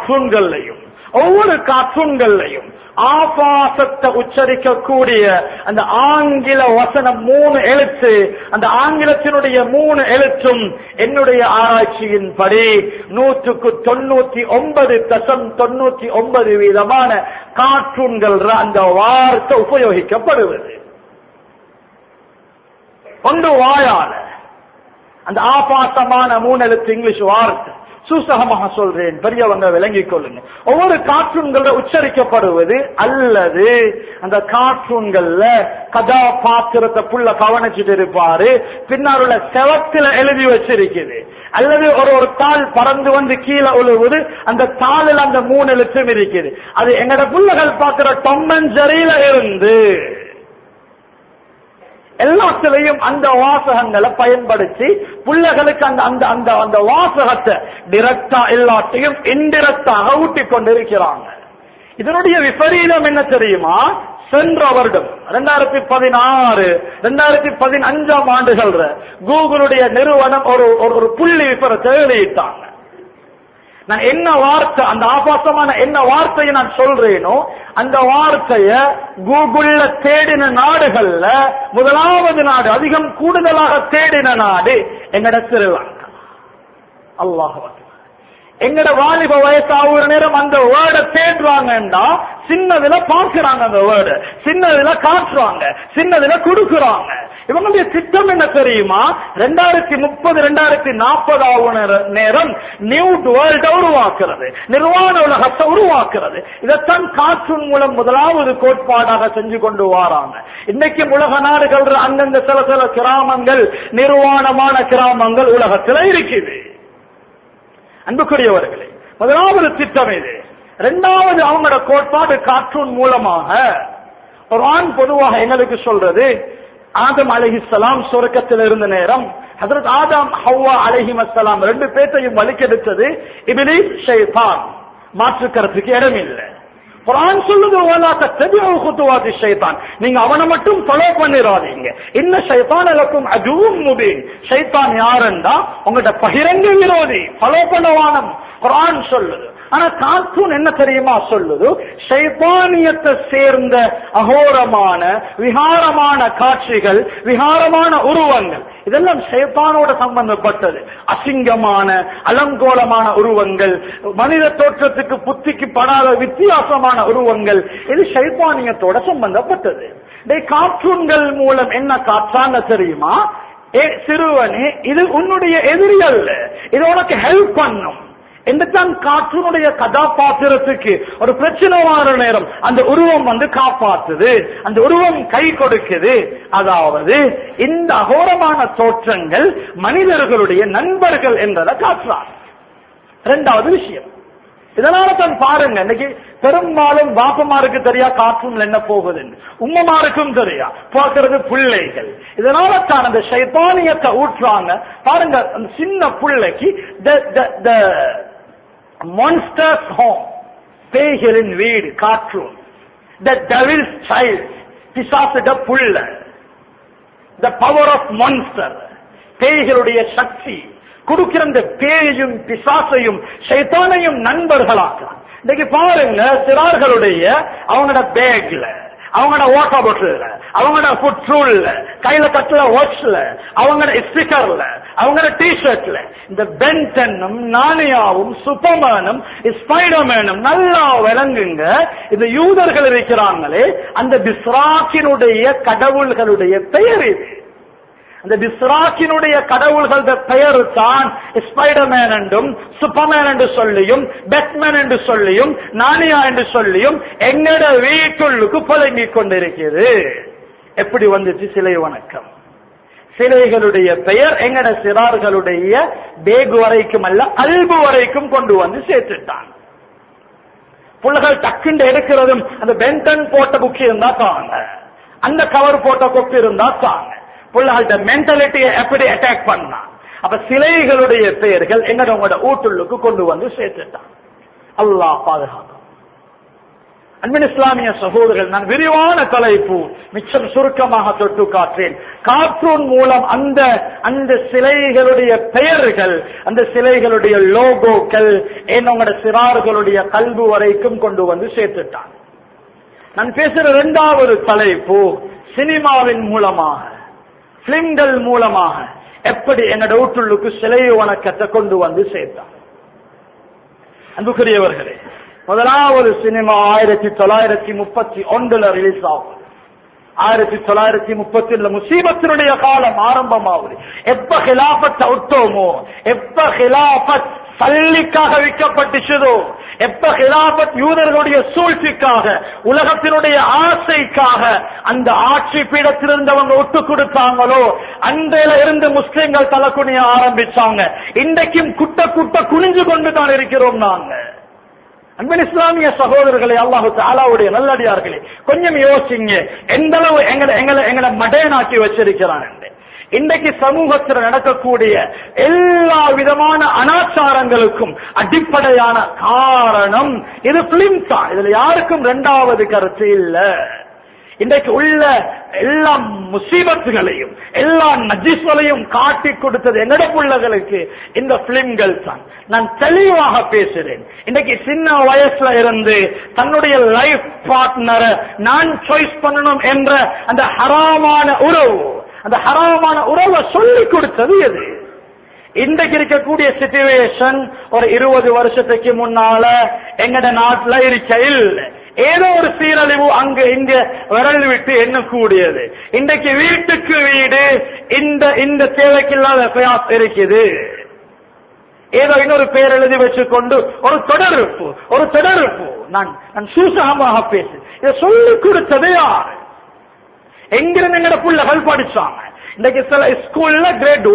கார்ட்டூன்கள்லையும் ஆபாசத்தை உச்சரிக்கக்கூடிய அந்த ஆங்கில வசனம் 3 எழுத்து, அந்த ஆங்கிலத்தினுடைய 3 எழுத்தும் என்னுடைய ஆராய்ச்சியின்படி 99.99% கார்ட்டூன்கள் அந்த வார்த்தை உபயோகிக்கப்படுவது. ஒன்று வாயால அந்த ஆபாசமான 3 எழுத்து இங்கிலீஷ் வார்த்தை, சூசகமாக சொல்றேன், பெரியவங்க விளங்கிக் கொள்ளுங்க. ஒவ்வொரு கார்ட்டூன்கள உச்சரிக்கப்படுவது, அல்லது அந்த கார்ட்டூன்கள்ல கதாபாத்திரத்தை புள்ள கவனிச்சுட்டு இருப்பாரு, பின்னால் உள்ள செவத்துல எழுதி வச்சிருக்குது, அல்லது ஒரு தாள் பறந்து வந்து கீழே உழுவுது, அந்த தாளில் அந்த 3 எழுத்தும் இருக்குது. அது எங்கட புள்ளகள் பார்க்கிற டாம் அண்ட் ஜெர்ரியில இருந்து எல்லாத்திலையும் அந்த வாசகங்களை பயன்படுத்தி பிள்ளைகளுக்கு அந்த அந்த அந்த அந்த வாசகத்தை டிரெக்டா எல்லாத்தையும் இன்டிரெக்டாக ஊட்டிக் கொண்டிருக்கிறாங்க. இதனுடைய விபரீதம் என்ன தெரியுமா? சென்ற வருடம் 2016 2015 ஆண்டுகள் கூகுளுடைய நிறுவனம் ஒரு புள்ளி விபரத்தை வெளியிட்டாங்க. நான் என்ன வார்த்தை, அந்த ஆபாசமான என்ன வார்த்தையை நான் சொல்றேனோ அந்த வார்த்தைய கூகுள்ல தேடின நாடுகள்ல முதலாவது நாடு, அதிகம் கூடுதலாக தேடின நாடு எங்கட ஸ்ரீலங்கா. அல்லாஹ் எங்கட வாலிப வயசாகிற நேரம் அந்த வேர்டை தேடுறாங்கன்னா சின்னதுல பார்க்கிறாங்க, அந்த வேர்டு சின்னதுல காட்டுறாங்க, சின்னதுல கொடுக்குறாங்க. இவங்களுடைய திட்டம் என்ன தெரியுமா? 2030 2040 நேரம் நியூ வேர்ல்ட உருவாக்குறது, நிர்வாண உலகத்தை உருவாக்குறது. இதைத்தான் கார்ட்டூன் மூலம் முதலாவது கோட்பாடாக செஞ்சு கொண்டு வராங்க. இன்னைக்கு உலக நாடுகள் அந்தந்த சில சில கிராமங்கள், நிர்வாணமான கிராமங்கள் உலகத்தில் இருக்குது. அன்புக்குரியவர்களே, முதலாவது திட்டம் இது. இரண்டாவது அவங்களோட கோட்பாடு கார்ட்டூன் மூலமாக. குர்ஆன் பொதுவாக எங்களுக்கு சொல்றது, ஆதம் அலைஹிஸ்ஸலாம் சொர்க்கத்தில் இருந்த நேரம் ஹஜ்ரத் ஆதம் ஹவ்வா அலைஹிஸ்ஸலாம் ரெண்டு பேரையும் வலிக்கெடுத்தது இப்லீஸ் ஷைத்தான். மாற்றுக்கிறதுக்கு இடம் இல்லை. குர்ஆன் சொல்லுது, வலா தத்தபிஉ குதுவாத்தி ஷைத்தான், நீங்க அவனை மட்டும் ஃபாலோ பண்ணிராதீங்க. இன்ன ஷைத்தான் லக்கும் அதுவும் முபீன், ஷைத்தான் யாருன்னா உங்கள்ட்ட பகிரங்க விரோதி, ஃபாலோ பண்ணவானம் குர்ஆன் சொல்லுது. ஆனா கார்ட்டூன் என்ன தெரியுமா சொல்லுது? ஷைத்தானியத்தை சேர்ந்த அகோரமான விகாரமான காட்சிகள், விகாரமான உருவங்கள், இதெல்லாம் ஷைத்தானோட சம்பந்தப்பட்டது. அசிங்கமான அலங்கோலமான உருவங்கள், மனித தோற்றத்துக்கு புத்திக்கு படாத வித்தியாசமான உருவங்கள், இது ஷைத்தானியத்தோட சம்பந்தப்பட்டது. கார்ட்டூன்கள் மூலம் என்ன காற்றாங்க தெரியுமா? சிறுவனே, இது உன்னுடைய எதிரி அல்ல, இது உனக்கு ஹெல்ப் பண்ணும். என்றுதான் கார்ட்டூனுடைய கதாபாத்திரத்துக்கு ஒரு பிரச்சனை வர நேரம் அந்த உருவம் வந்து காப்பாற்றுது, அந்த உருவம் கை கொடுக்குது. அதாவது இந்த அகோரமான தோற்றங்கள் மனிதர்களுடைய நண்பர்கள் என்றதை காட்டுறாங்க. இரண்டாவது விஷயம், இதனால தான் பாருங்க, இன்னைக்கு பெரும்பாலும் பாப்பமாருக்கு தெரியா கார்ட்டூன்ல என்ன போகுது, உம்மமாருக்கும் தெரியா, பார்க்கிறது பிள்ளைகள். இதனால தான் அந்த ஷைத்தானியத்தை ஊற்றுறாங்க. பாருங்க, அந்த சின்ன பிள்ளைக்கு மான்ஸ்டர்ஸ் ஹோம், பேய்களின் வீடு கார்ட்டூன், த டெவில்ஸ் சைல்ட், பிசாசுட புள்ள, த பவர் ஆஃப் மான்ஸ்டர், பேய்களுடைய சக்தி கொடுக்கிற இந்த பேயையும் பிசாசையும் ஷைத்தானையும் நண்பர்களாக்குறாங்க. இன்னைக்கு பாருங்க, சிறார்களுடைய அவங்களோட பேக்ல, அவங்களோட வாட்டர் பாட்டில், அவங்களோட ஃபுட்ரூல்ல, கையில கட்டுற வாட்ச்ல, அவங்களோட ஸ்டிக்கர்ல, அவங்களோட டிஷர்ட்ல இந்த பென்டனும் நானியாவும் சூப்பர்மேனும் ஸ்பைடர்மேனும் நல்லா விளங்குங்க. இந்த யூதர்கள் இருக்கிறாங்களே, அந்த பிஸ்ராக்கினுடைய கடவுள்களுடைய பெயர் இது. அந்த பிஸ்ராக்கினுடைய கடவுள்கள் பெயர் தான் ஸ்பைடர்மேன் என்றும் சூப்பர்மேன் என்று சொல்லியும் பேட்மேன் என்று சொல்லியும் நானியா என்று சொல்லியும் எங்கட வீட்டுள்ளுக்கு புழங்கிக் கொண்டிருக்கிறது. எப்படி வந்துச்சு சிலை வணக்கம்? சிலைகளுடைய பெயர் எங்கட சிறார்களுடைய பேகு வரைக்கும் அல்ல, அல்பு வரைக்கும் கொண்டு வந்து சேர்த்துட்டான். புள்ளைகள் டக்குண்டு எடுக்கிறதும் அந்த பென்டன் போட்ட புக் இருந்தா தாங்க, அந்த கவர் போட்ட கொப்பு இருந்தா தாங்க. புள்ளைகள்ட மென்டாலிட்டியை எப்படி அட்டாக் பண்ணா? அப்ப சிலைகளுடைய பெயர்கள் எங்கட உங்களோட ஊட்டுள்ளுக்கு கொண்டு வந்து சேர்த்துட்டான். அல்லாஹ் பாதுகாக்கும். அன்பின் இஸ்லாமிய சகோதரர்கள், நான் விரிவான தலைப்பு மிச்சம் சுருக்கமாக தொட்டு காற்றேன். கார்ட்டூன் மூலம் அந்த அந்த சிலைகளுடைய பெயர்கள், அந்த சிலைகளுடைய லோகோக்கள் என்னோட சிறார்களுடைய கல்வி வரைக்கும் கொண்டு வந்து சேர்த்துட்டான். நான் பேசுற இரண்டாவது தலைப்பு, சினிமாவின் மூலமாக, பிலிம்கள் மூலமாக எப்படி என்னோட வீட்டுள்ளுக்கு சிலை வணக்கத்தை கொண்டு வந்து சேர்த்தான். அன்புக்குரியவர்களே, முதலாவது சினிமா 1931 ரிலீஸ் ஆகும். 1930 முசீபத்தினுடைய காலம் ஆரம்பமாகுது. எப்ப ஹிலாபத் விட்டோமோ, எப்ப ஹிலாபத் சல்லிக்காக விற்கப்பட்டுச்சதோ, எப்ப ஹிலாபத் யூதர்களுடைய சூழ்ச்சிக்காக, உலகத்தினுடைய ஆசைக்காக அந்த ஆட்சி பீடத்தில் இருந்தவங்க விட்டு கொடுத்தாங்களோ, அன்றையில இருந்து முஸ்லிம்கள் தலை குனிய ஆரம்பிச்சாங்க. இன்றைக்கும் குட்ட குட்ட குனிஞ்சு கொண்டு தான் இருக்கிறோம் நாங்க. அன்பின் இஸ்லாமிய சகோதரர்களே, அல்லாஹு தஆலாவுடைய நல்லடியார்களே, கொஞ்சம் யோசிங்க, எந்த அளவு எங்களை மடையனாக்கி வச்சிருக்கிறான். இன்றைக்கு சமூகத்தில் நடக்கக்கூடிய எல்லா விதமான அனாச்சாரங்களுக்கும் அடிப்படையான காரணம் இது பிலிம் தான். இதுல யாருக்கும் இரண்டாவது கருத்து இல்ல. இன்றைக்கு உள்ள எல்லா முசீபத்துகளையும் எல்லா நஜிஸ்களையும் காட்டி கொடுத்தது என்னோட பிள்ளைகளுக்கு இந்த பிலிம்கள் தான். நான் தெளிவாக பேசுறேன். இன்றைக்கு சின்ன வயசுல இருந்து தன்னுடைய லைஃப் பார்ட்னரை நான் சாய்ஸ் பண்ணணும் என்ற அந்த ஹராமான உறவு, அந்த ஹராமான உறவை சொல்லிக் கொடுத்தது எது? இன்றைக்கு இருக்கக்கூடிய சிச்சுவேஷன் ஒரு 20 வருஷத்துக்கு முன்னால எங்கட நாட்டுல இருக்க இல்ல. ஏதோ ஒரு சீரழிவு அங்கு இங்க விரல் விட்டு எண்ணக்கூடியது. இன்றைக்கு வீட்டுக்கு வீடு இந்த தேவைக்கில்லாத பிரயாசம் இருக்குது. ஏதோ இன்னொரு பேர் எழுதி வச்சுக்கொண்டு ஒரு தொடர்பு நான் சூசகமாக பேசு. இதை சொல்லிக் கொடுத்தது யாரு? எங்கிருந்து எங்கட பிள்ளைகள் படிச்சாங்க? இன்னைக்கு சில ஸ்கூல்ல கிரேட்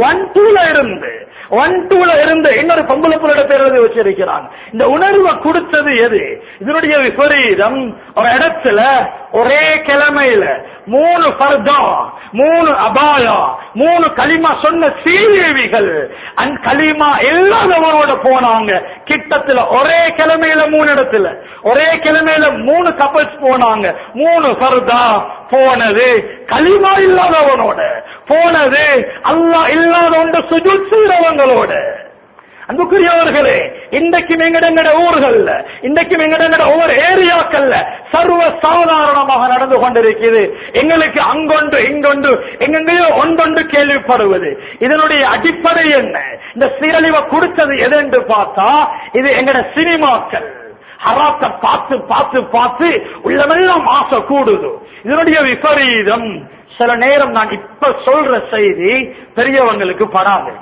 1, 2ல இருந்து இன்னொரு பொம்பளை பிள்ளையோட பேர் எழுதி வச்சிருக்கிறாங்க. இந்த உணர்வை கொடுத்தது எது? இதனுடைய விபரீதம் ஒரு இடத்துல ஒரே கிழமையில 3 ஃபர்தா, 3 அபாயா, 3 கலிமா சொன்ன சீதேவிகள் அந்த கலிமா இல்லாதவரோட போனாங்க. கிட்டத்துல ஒரே கிழமையில 3 இடத்துல ஒரே கிழமையில 3 கப்பல்ஸ் போனாங்க. 3 ஃபர்தா போனது கலிமா இல்லாதவனோட, போனது அல்லாஹ் இல்லாதவன் சுஜூத் செய்றவங்களோட. அன்புக்குரியவர்களே, இன்றைக்கும் எங்கட ஊர்கள்ல, இன்றைக்கும் எங்கட ஒவ்வொரு ஏரியாக்கள்ல சர்வ சாதாரணமாக நடந்து கொண்டிருக்கிறது. எங்களுக்கு அங்கொன்று இங்கொன்று எங்கெங்கயோ ஒன்றொன்று கேள்விப்படுவது. இதனுடைய அடிப்படை என்ன? இந்த சீரழிவை கொடுத்தது எது என்று பார்த்தா இது எங்கட சினிமாக்கள். ஹராத்தை பார்த்து பார்த்து பார்த்து உள்ளமெல்லாம் ஆசை கூடுது. இதனுடைய விபரீதம் சில நேரம் நான் இப்ப சொல்ற செய்தி பெரியவங்களுக்கு படாது.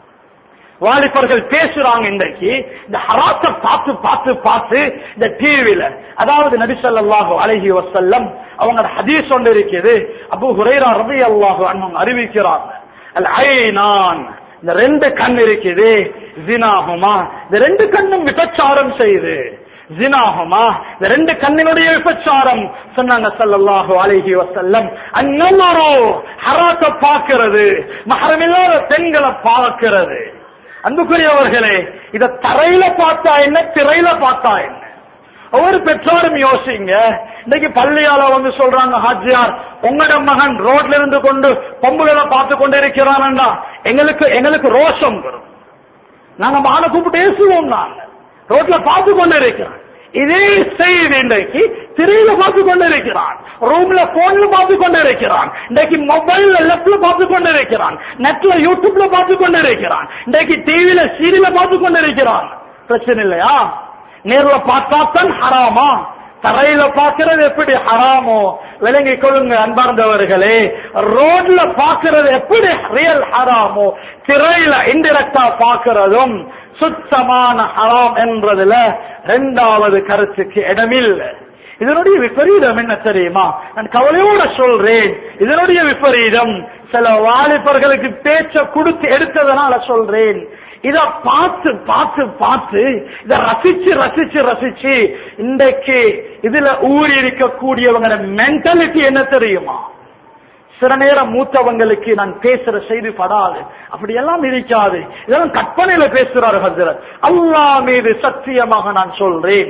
வாலிபர்கள் பேசுறாங்க. இன்றைக்கு இந்த ஹராத்தை பார்த்து பார்த்து பார்த்து இந்த டிவில, அதாவது நபி ஸல்லல்லாஹு அலைஹி வஸல்லம் அவங்க ஹதீஸ் ஒன்று இருக்குது. அபூ ஹுரைரா ரலியல்லாஹு அன்ஹு அறிவிக்கிறாங்க, அல் ஐனான், இந்த 2 கண் இருக்குது, ஜினாஹுமா, இந்த 2 கண்ணும் விபச்சாரம் செய்து, ஜினாஹுமா, இந்த 2 கண்ணினுடைய விபச்சாரம். சொன்னாங்க ஸல்லல்லாஹு அலைஹி வஸல்லம், அன்னமரு, ஹராத்தை பார்க்கிறது, மஹரம் இல்லாத பெண்களை பார்க்கிறது. அன்புக்குரியவர்களே, இத தரையில பார்த்தா என்ன, திரையில பார்த்தா என்ன? ஒவ்வொரு பெற்றோரும் யோசிங்க. இன்னைக்கு பள்ளியால வந்து சொல்றாங்க, ஹாஜியார் உங்களோட மகன் ரோட்ல இருந்து கொண்டு பொம்புகளை பார்த்து கொண்டு இருக்கிறான்டா, எங்களுக்கு ரோஷம் வரும். நாங்க மகனை கூப்பிட்டு பேசுவோம். நாங்க ரோட்ல பார்த்து கொண்டு இருக்கிறோம். இதே செய்தி இன்றைக்கு திரையில பார்த்து கொண்டு இருக்கிறான், ரூம்ல போன்ல பார்த்து கொண்டு இருக்கிறான், இன்றைக்கு மொபைல்ல லெப்ட்ல பார்த்து கொண்டு இருக்கிறான், நெட்ல யூடியூப்ல பார்த்து கொண்டு இருக்கிறான், இன்றைக்கு டிவில சீரியல பார்த்து கொண்டு இருக்கிறான். பிரச்சனை இல்லையா? நேர்ல பார்த்தாத்தான் ஹராமா? தரையில பார்க்கிறது எப்படி ஹராமோ விளங்கிக் கொள்ளுங்க அன்பார்ந்தவர்களே. ரோட்ல பார்க்கிறது எப்படி ரியல் ஹராமோ, திரையில இன்டிரெக்டா பார்க்கிறதும் சுத்தமான ஹராம் என்றதுல 2வது கருத்துக்கு இடமில்லை. இதனுடைய விபரீதம் என்ன தெரியுமா? நான் கவலையோட சொல்றேன். இதனுடைய விபரீதம் சில வாலிபர்களுக்கு பேச்ச கொடுத்து எடுத்ததனால சொல்றேன். இத பார்த்து பார்த்து பார்த்து இத ரசிச்சு ரசிச்சு ரசிச்சு இன்றைக்கு இதுல ஊறி இருக்கக்கூடியவங்க மென்டாலிட்டி என்ன தெரியுமா? சில நேரம் மூத்தவங்களுக்கு நான் பேசுற செய்தி படாது, அப்படியெல்லாம் இருக்காது. இதெல்லாம் கற்பனையில பேசுறாரு ஹஜ்ரத். அல்லாஹ் மீது சத்தியமாக நான் சொல்றேன்,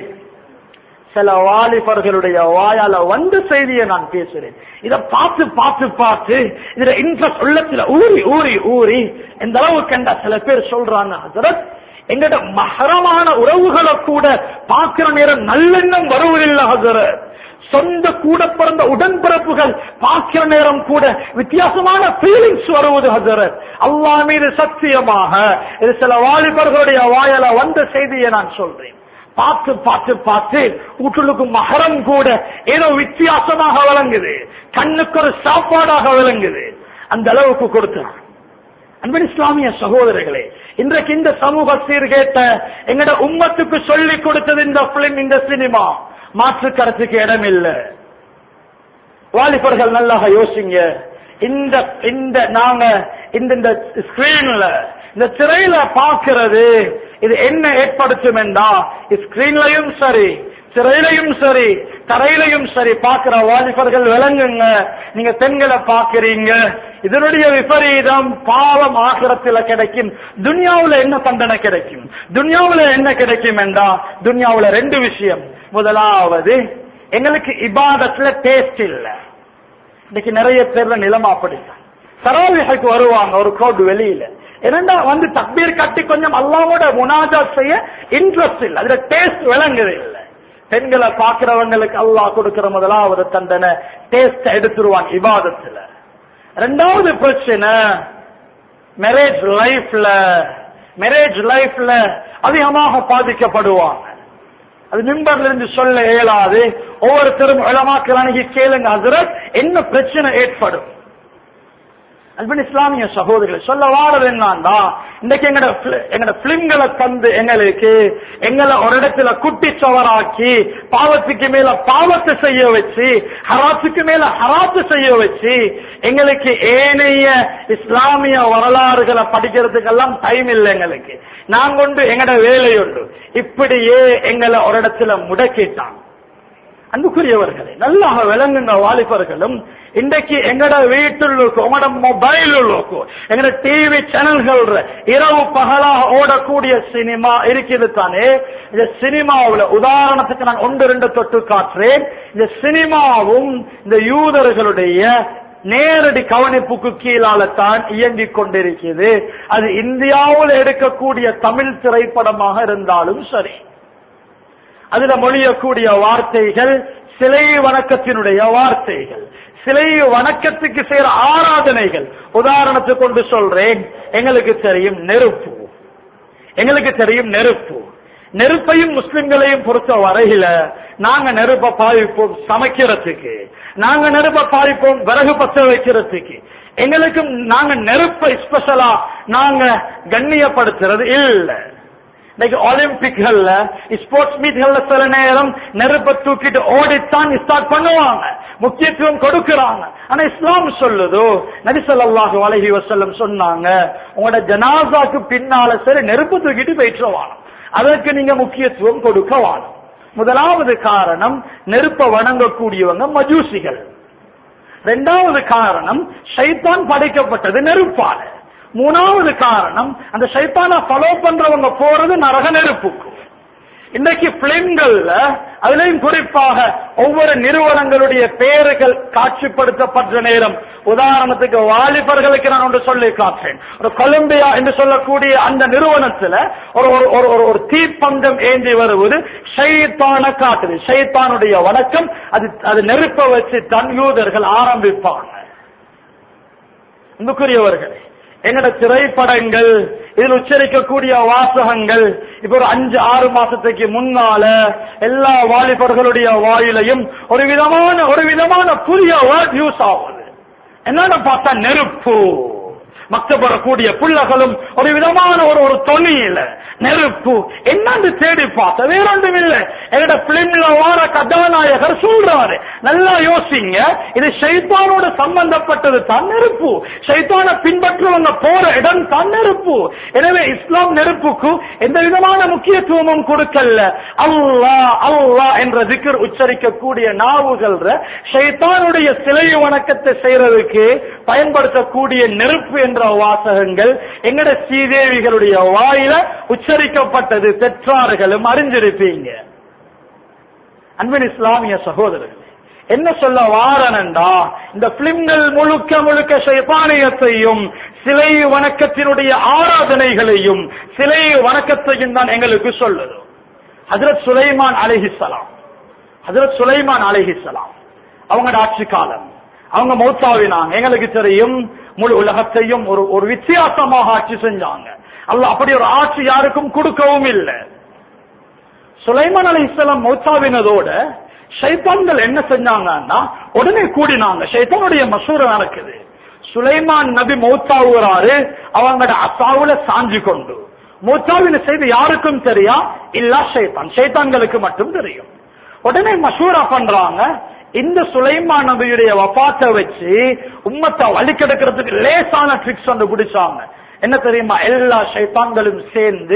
சில வாலிபர்களுடைய வாயால வந்த செய்தியை நான் பேசுறேன். இத பார்த்து பார்த்து பார்த்து இதுல இன்ட்ரெஸ்ட் உள்ளத்துல ஊறி ஊறி ஊறி எந்த அளவு கண்டா சில பேர் சொல்றாங்க, ஹஜ்ரத் எங்கட மஹரமான உறவுகளை கூட பார்க்கிற நேரம் நல்லெண்ணம் வருவதில்லை ஹஜ்ரத். சொந்த கூட பிறந்த உடன்பிறப்புகள் பார்க்கிற நேரம் கூட வித்தியாசமான ஃபீலிங்ஸ் வருவது ஹஜ்ரத். அல்லாஹ் மீது சத்தியமாக இது சில வாலிபர்களுடைய வாயால வந்த செய்தியை நான் சொல்றேன். பார்த்து பார்த்து பார்த்து வீட்டுக்கு மஹரம் கூட ஏதோ வித்தியாசமாக விளங்குது, கண்ணுக்கு ஒரு சாப்பாடாக விளங்குது. அந்த அளவுக்கு கொடுத்தார். அன்பின் இஸ்லாமிய சகோதரர்களே, இன்றைக்கு இந்த சமூக சீர்கேட்ட எங்கட உம்மத்துக்கு சொல்லிக் கொடுத்தது இந்த பிலிம், இந்த சினிமா. மாற்று கருத்துக்கு இடம் இல்லை. வாலிபர்கள் நல்லா யோசிங்க. நாங்க இந்த ஸ்கிரீன்ல இந்த திரையில பார்க்கிறது இது என்ன ஏற்படுத்தும் என்றா, ஸ்கிரீன்லயும் சரி, திரையிலையும் சரி, தரையிலையும் சரி பார்க்கிற வாலிபர்கள் விளங்குங்க. நீங்க பெண்களை பார்க்கிறீங்க, இதனுடைய விபரீதம் பாவம் ஆகிரத்துல கிடைக்கும். துன்யாவுல என்ன தண்டனை கிடைக்கும்? துன்யாவுல என்ன கிடைக்கும் என்றா, துன்யாவுல 2 விஷயம். முதலாவது, எங்களுக்கு இபாதத்துல டேஸ்ட் இல்ல. இன்னைக்கு நிறைய பேர்ல நிலைமை அப்படித்தான். தராவிஹுக்கு வருவாங்க ஒரு கோட் வெளியில, இரண்டா வந்து தக்பீர் கட்டி கொஞ்சம் அல்லாஹ்வோட முனாஜாத் செய்ய இன்ட்ரெஸ்ட் இல்ல, அதுல டேஸ்ட் விளங்குது இல்ல. பெண்களை பார்க்கிறவங்களுக்கு அல்லாஹ் கொடுக்கிற முதலாவது தண்டனை டேஸ்ட் எடுத்துருவான் இபாதத்துல. 2வது பிரச்சனை மேரேஜ் லைஃப்ல அதிகமாக பாதிக்கப்படுவாங்க. அது மிம்பர்ல இருந்து சொல்ல இயலாது. ஒவ்வொருத்தரும் உலமாக்கள் அணுகி கேளுங்க, ஹஜ்ரத் என்ன பிரச்சனை ஏற்படும். அன்பின் இஸ்லாமிய சகோதரர்களை சொல்ல வாரது என்னன்னா, இன்னைக்கு எங்கட பிலிம்களை தந்து எங்களை ஒரு இடத்துல குட்டி சவராக்கி பாவத்துக்கு மேல பாவத்தை செய்ய வச்சு, ஹராத்துக்கு மேல ஹராத்து செய்ய வச்சு, எங்களுக்கு ஏனைய இஸ்லாமிய வரலாறுகளை படிக்கிறதுக்கெல்லாம் டைம் இல்லை எங்களுக்கு. நாங்க கொண்டு எங்கட வேலையுண்டு, இப்படியே எங்களை ஒரு இடத்துல முடக்கிட்டாங்க. அன்புக்குரியவர்களே, நல்லா விளங்குங்க வாலிபர்களும். இன்றைக்கு எங்கட வீட்டுள்ளுக்கும் உங்களோட மொபைலுக்கும் எங்கட டிவி சேனல்கள் இரவு பகலாக ஓடக்கூடிய சினிமா இருக்குது தானே. இந்த சினிமாவுல உதாரணத்துக்கு நான் 1-2 தொட்டு காட்டுறேன். இந்த சினிமாவும் இந்த யூதர்களுடைய நேரடி கவனிப்புக்கு கீழால தான் இயங்கிக் கொண்டிருக்கிறது. அது இந்தியாவில் எடுக்கக்கூடிய தமிழ் திரைப்படமாக இருந்தாலும் சரி, அதுல மொழியக்கூடிய வார்த்தைகள் சிலை வணக்கத்தினுடைய வார்த்தைகள், சிலை வணக்கத்துக்கு செய்யற ஆராதனைகள். உதாரணத்துக்கு கொண்டு சொல்றேன், எங்களுக்கு தெரியும் நெருப்பு. நெருப்பையும் முஸ்லிம்களையும் பொறுத்த வரையில நாங்க நெருப்பை பாவிப்போம் சமைக்கிறதுக்கு, நாங்க நெருப்பை பாவிப்போம் விறகு பற்ற வைக்கிறதுக்கு. எங்களுக்கும் நாங்க நெருப்பை ஸ்பெஷலா நாங்க கண்ணியப்படுத்துறது இல்ல. இன்னைக்கு ஒலிம்பிக்கள்ல ஸ்போர்ட்ஸ் மீட்கள்ல சில நேரம் நெருப்பை தூக்கிட்டு ஓடித்தான் ஸ்டார்ட் பண்ணுவாங்க, முக்கியத்துவம் கொடுக்கிறாங்க. ஆனா இஸ்லாம் சொல்லுதோ, நபி ஸல்லல்லாஹு அலைஹி வஸல்லம் சொன்னாங்க, உங்களோட ஜனாசாக்கு பின்னால சரி நெருப்பு தூக்கிட்டு போயிட்டுவாங்க, அதற்கு நீங்க முக்கியத்துவம் கொடுக்க வாணும். முதலாவது காரணம், நெருப்பை வணங்கக்கூடியவங்க மஜூசிகள். 2வது காரணம், ஷைத்தான் படைக்கப்பட்டது நெருப்பால. 3வது காரணம், அந்த ஷைத்தானை ஃபாலோ பண்றவங்க போறது நரக நெருப்புக்கு. இன்றைக்கு பிலிம்கள்ல அதுலயும் குறிப்பாக ஒவ்வொரு நிறுவனங்களுடைய பெயர்கள் காட்சிப்படுத்தப்பட்ட நேரம், உதாரணத்துக்கு வாலிபர்களுக்கு நான் ஒன்று சொல்லி காட்டுறேன். ஒரு கொலம்பியா என்று சொல்லக்கூடிய அந்த நிறுவனத்துல ஒரு தீப்பந்தம் ஏந்தி வருவது ஷைத்தான காட்டுது. ஷைத்தானுடைய வணக்கம் அது நெருப்பை வச்சு தன் யூதர்கள் ஆரம்பிப்பாங்க. அன்புக்குரியவர்களே, எங்கட திரைப்படங்கள் இதில் உச்சரிக்கக்கூடிய வாசகங்கள் இப்ப ஒரு 5-6 மாசத்துக்கு முன்னால எல்லா வாலிபர்களுடைய வாயிலையும் ஒரு விதமான புதிய வேர்ட் யூஸ் ஆகுது. என்னன்னு பார்த்தா நெருப்பு. மக்தப்படக்கூடிய புள்ளகளும் ஒரு விதமான ஒரு தொனியில நெருப்பு என்னன்னு தேடி பார்த்த வேறொன்றும் இல்லை. எங்கட பிலிம்ல வார கதாநாயகர் சொல்றாரு, நல்லா யோசிங்க, இது ஷைத்தானோட சம்பந்தப்பட்டது தான் நெருப்பு, ஷைத்தானை பின்பற்றுவங்க போற இடம் தான் நெருப்பு. எனவே இஸ்லாம் நெருப்புக்கு எந்த விதமான முக்கியத்துவமும் கொடுக்கல. அல்லாஹ் அல்லாஹ் என்ற திக்ர் உச்சரிக்கக்கூடிய நாவுகள் ஷைத்தானுடைய சிலை வணக்கத்தை செய்யறதுக்கு பயன்படுத்தக்கூடிய நெருப்பு என்ற வாசகங்கள் எங்கட ஸ்ரீதேவிகளுடைய வாயில உச்சரிக்கப்பட்டது பெற்றார்களும் அறிஞ்சிருப்பீங்க. அன்பின் இஸ்லாமிய சகோதரர்களே, என்ன சொல்ல வாரனண்டா, இந்த பிலிம்கள் முழுக்க ஷைத்தானியத்தையும் சிலை வணக்கத்தினுடைய ஆராதனைகளையும் சிலை வணக்கத்தையும் தான் எங்களுக்கு சொல்லுது. ஹஜ்ரத் சுலைமான் அலைஹிஸ்ஸலாம் அவங்களோட ஆட்சி காலம், அவங்க மௌத்தாவினாங்க. எங்களுக்கு தெரியும், முழு உலகத்தையும் ஒரு வித்தியாசமாக ஆட்சி செஞ்சாங்க. அல்லாஹ் அப்படி ஒரு ஆட்சி யாருக்கும் கொடுக்கவும் இல்லை. சுலைமான் அலைஹிஸ்ஸலாம் மௌத்தாவினதோட ஷைத்தான்கள் என்ன செஞ்சாங்கன்னா உடனே கூடினாங்க. ஷைத்தானுடைய மசூரா நடக்குது. சுலைமான் நபி மௌத்தாவுறாரு, அவங்களோட அசாவுல சாஞ்சு கொண்டு. மௌத்தாவின செய்தி யாருக்கும் தெரியா, இல்லா ஷைத்தான்களுக்கு மட்டும் தெரியும். உடனே மசூரா பண்றாங்க, இந்த சுலைமான் நபியுடைய வஃபாத்தை வச்சு உம்மத்தை வழிகெடுக்கிறதுக்கு லேசான ட்ரிக்ஸ் வந்து பிடிச்சாங்க. என்ன தெரியுமா, எல்லா ஷைத்தான்களும் சேர்ந்து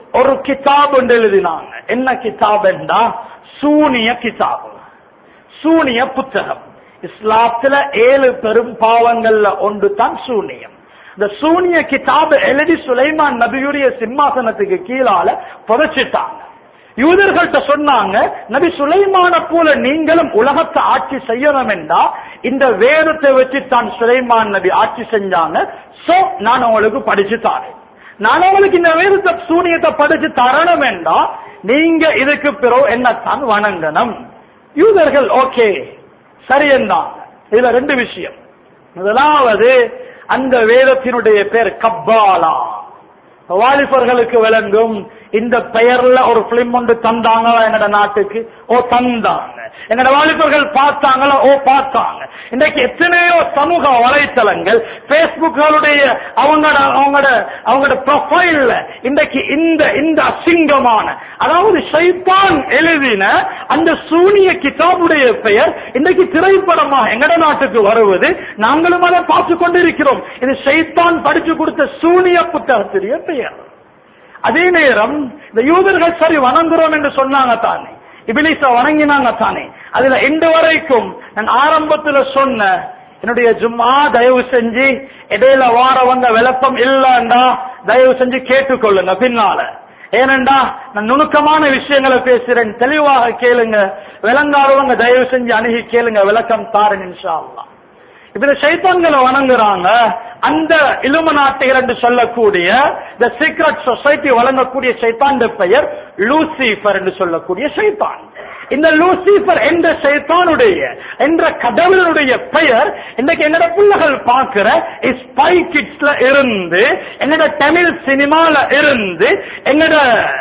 ஒரு கிதாப் ஒன்று எழுதினாங்க. என்ன கிதாப் என்றா சூனிய கிதாப், சூனிய புத்தகம். இஸ்லாத்துல 7 பெரும் பாவங்கள்ல ஒன்று தான் சூனியம். இந்த சூனிய கிதாப் எழுதி சுலைமான் நபியுடைய சிம்மாசனத்துக்கு கீழால புதைச்சிட்டாங்க. யூதர்கள்ட்ட சொன்னாங்க, நபி சுலைமான போல நீங்களும் உலகத்தை ஆட்சி செய்யணும் என்றா இந்த வேதத்தை வச்சு தான் சுலைமான் நபி ஆட்சி செஞ்சாங்க. சோ நான் உங்களுக்கு படிச்சு தாரேன், நான் உங்களுக்கு இந்த வேதத்தை சூனியத்தை படிச்சு தரணும் என்றா நீங்க இதுக்கு பிறகு என்னத்தான் வணங்கணும். யூதர்கள் ஓகே சரி என்றாங்க. இதுல 2 விஷயம். முதலாவது, அந்த வேதத்தினுடைய பேர் கப்பாலா. வாலிபர்களுக்கு விளங்கும். இந்த பெயர்ல ஒரு பிலிம் ஒன்று தந்தாங்களா எங்கட நாட்டுக்கு? ஓ தந்தாங்க. எங்கட வாலிபர்கள் பார்த்தாங்களா? ஓ பார்த்தாங்க. இன்றைக்கு எத்தனையோ சமூக வலைத்தளங்கள், பேஸ்புக்களுடைய அவங்களோட ப்ரொஃபைல்ல இன்றைக்கு இந்த அசிங்கமான, அதாவது ஷைத்தான் எழுதின அந்த சூனிய கிதாபுடைய பெயர் இன்றைக்கு திரைப்படமாக எங்கட நாட்டுக்கு வருவது நாங்களும் அதை பார்த்து கொண்டிருக்கிறோம். இது ஷைத்தான் படிச்சு கொடுத்த சூனிய புத்தகத்திரிய பெயர். அதே நேரம் இந்த யூதர்கள் சரி வணங்குறோம் என்று சொன்னாங்க தானே, இபிலிஸ வணங்கினாங்க தானே. அதுல இன்று வரைக்கும் நான் ஆரம்பத்துல சொன்ன என்னுடைய ஜும்மா தயவு செஞ்சு இடையில வாரவங்க விளப்பம் இல்லண்டா தயவு செஞ்சு கேட்டுக்கொள்ளுங்க பின்னால. ஏனென்றா நான் நுணுக்கமான விஷயங்களை பேசுறேன், தெளிவாக கேளுங்க. விளங்காதவங்க தயவு செஞ்சு அணுகி கேளுங்க, விளக்கம் தாரேன் இன்ஷா அல்லாஹ். இப்ப ஷைத்தான்களை வணங்குறாங்க. அந்த இலுமினாட்டிகள் என்று சொல்லக்கூடிய தி சீக்ரெட் சொசைட்டி வழங்கக்கூடிய ஷைத்தான் பெயர் லூசிபர் என்று சொல்லக்கூடிய ஷைத்தான். இந்த லூசிபர் என்ற ஷைத்தானுடைய என்ற கடவுளுடைய பெயர் இன்றைக்கு என்னோட பிள்ளைகள் பார்க்கிற ஸ்பை கிட்ஸ்ல இருந்து, என்னோட தமிழ் சினிமால இருந்து, என்னோட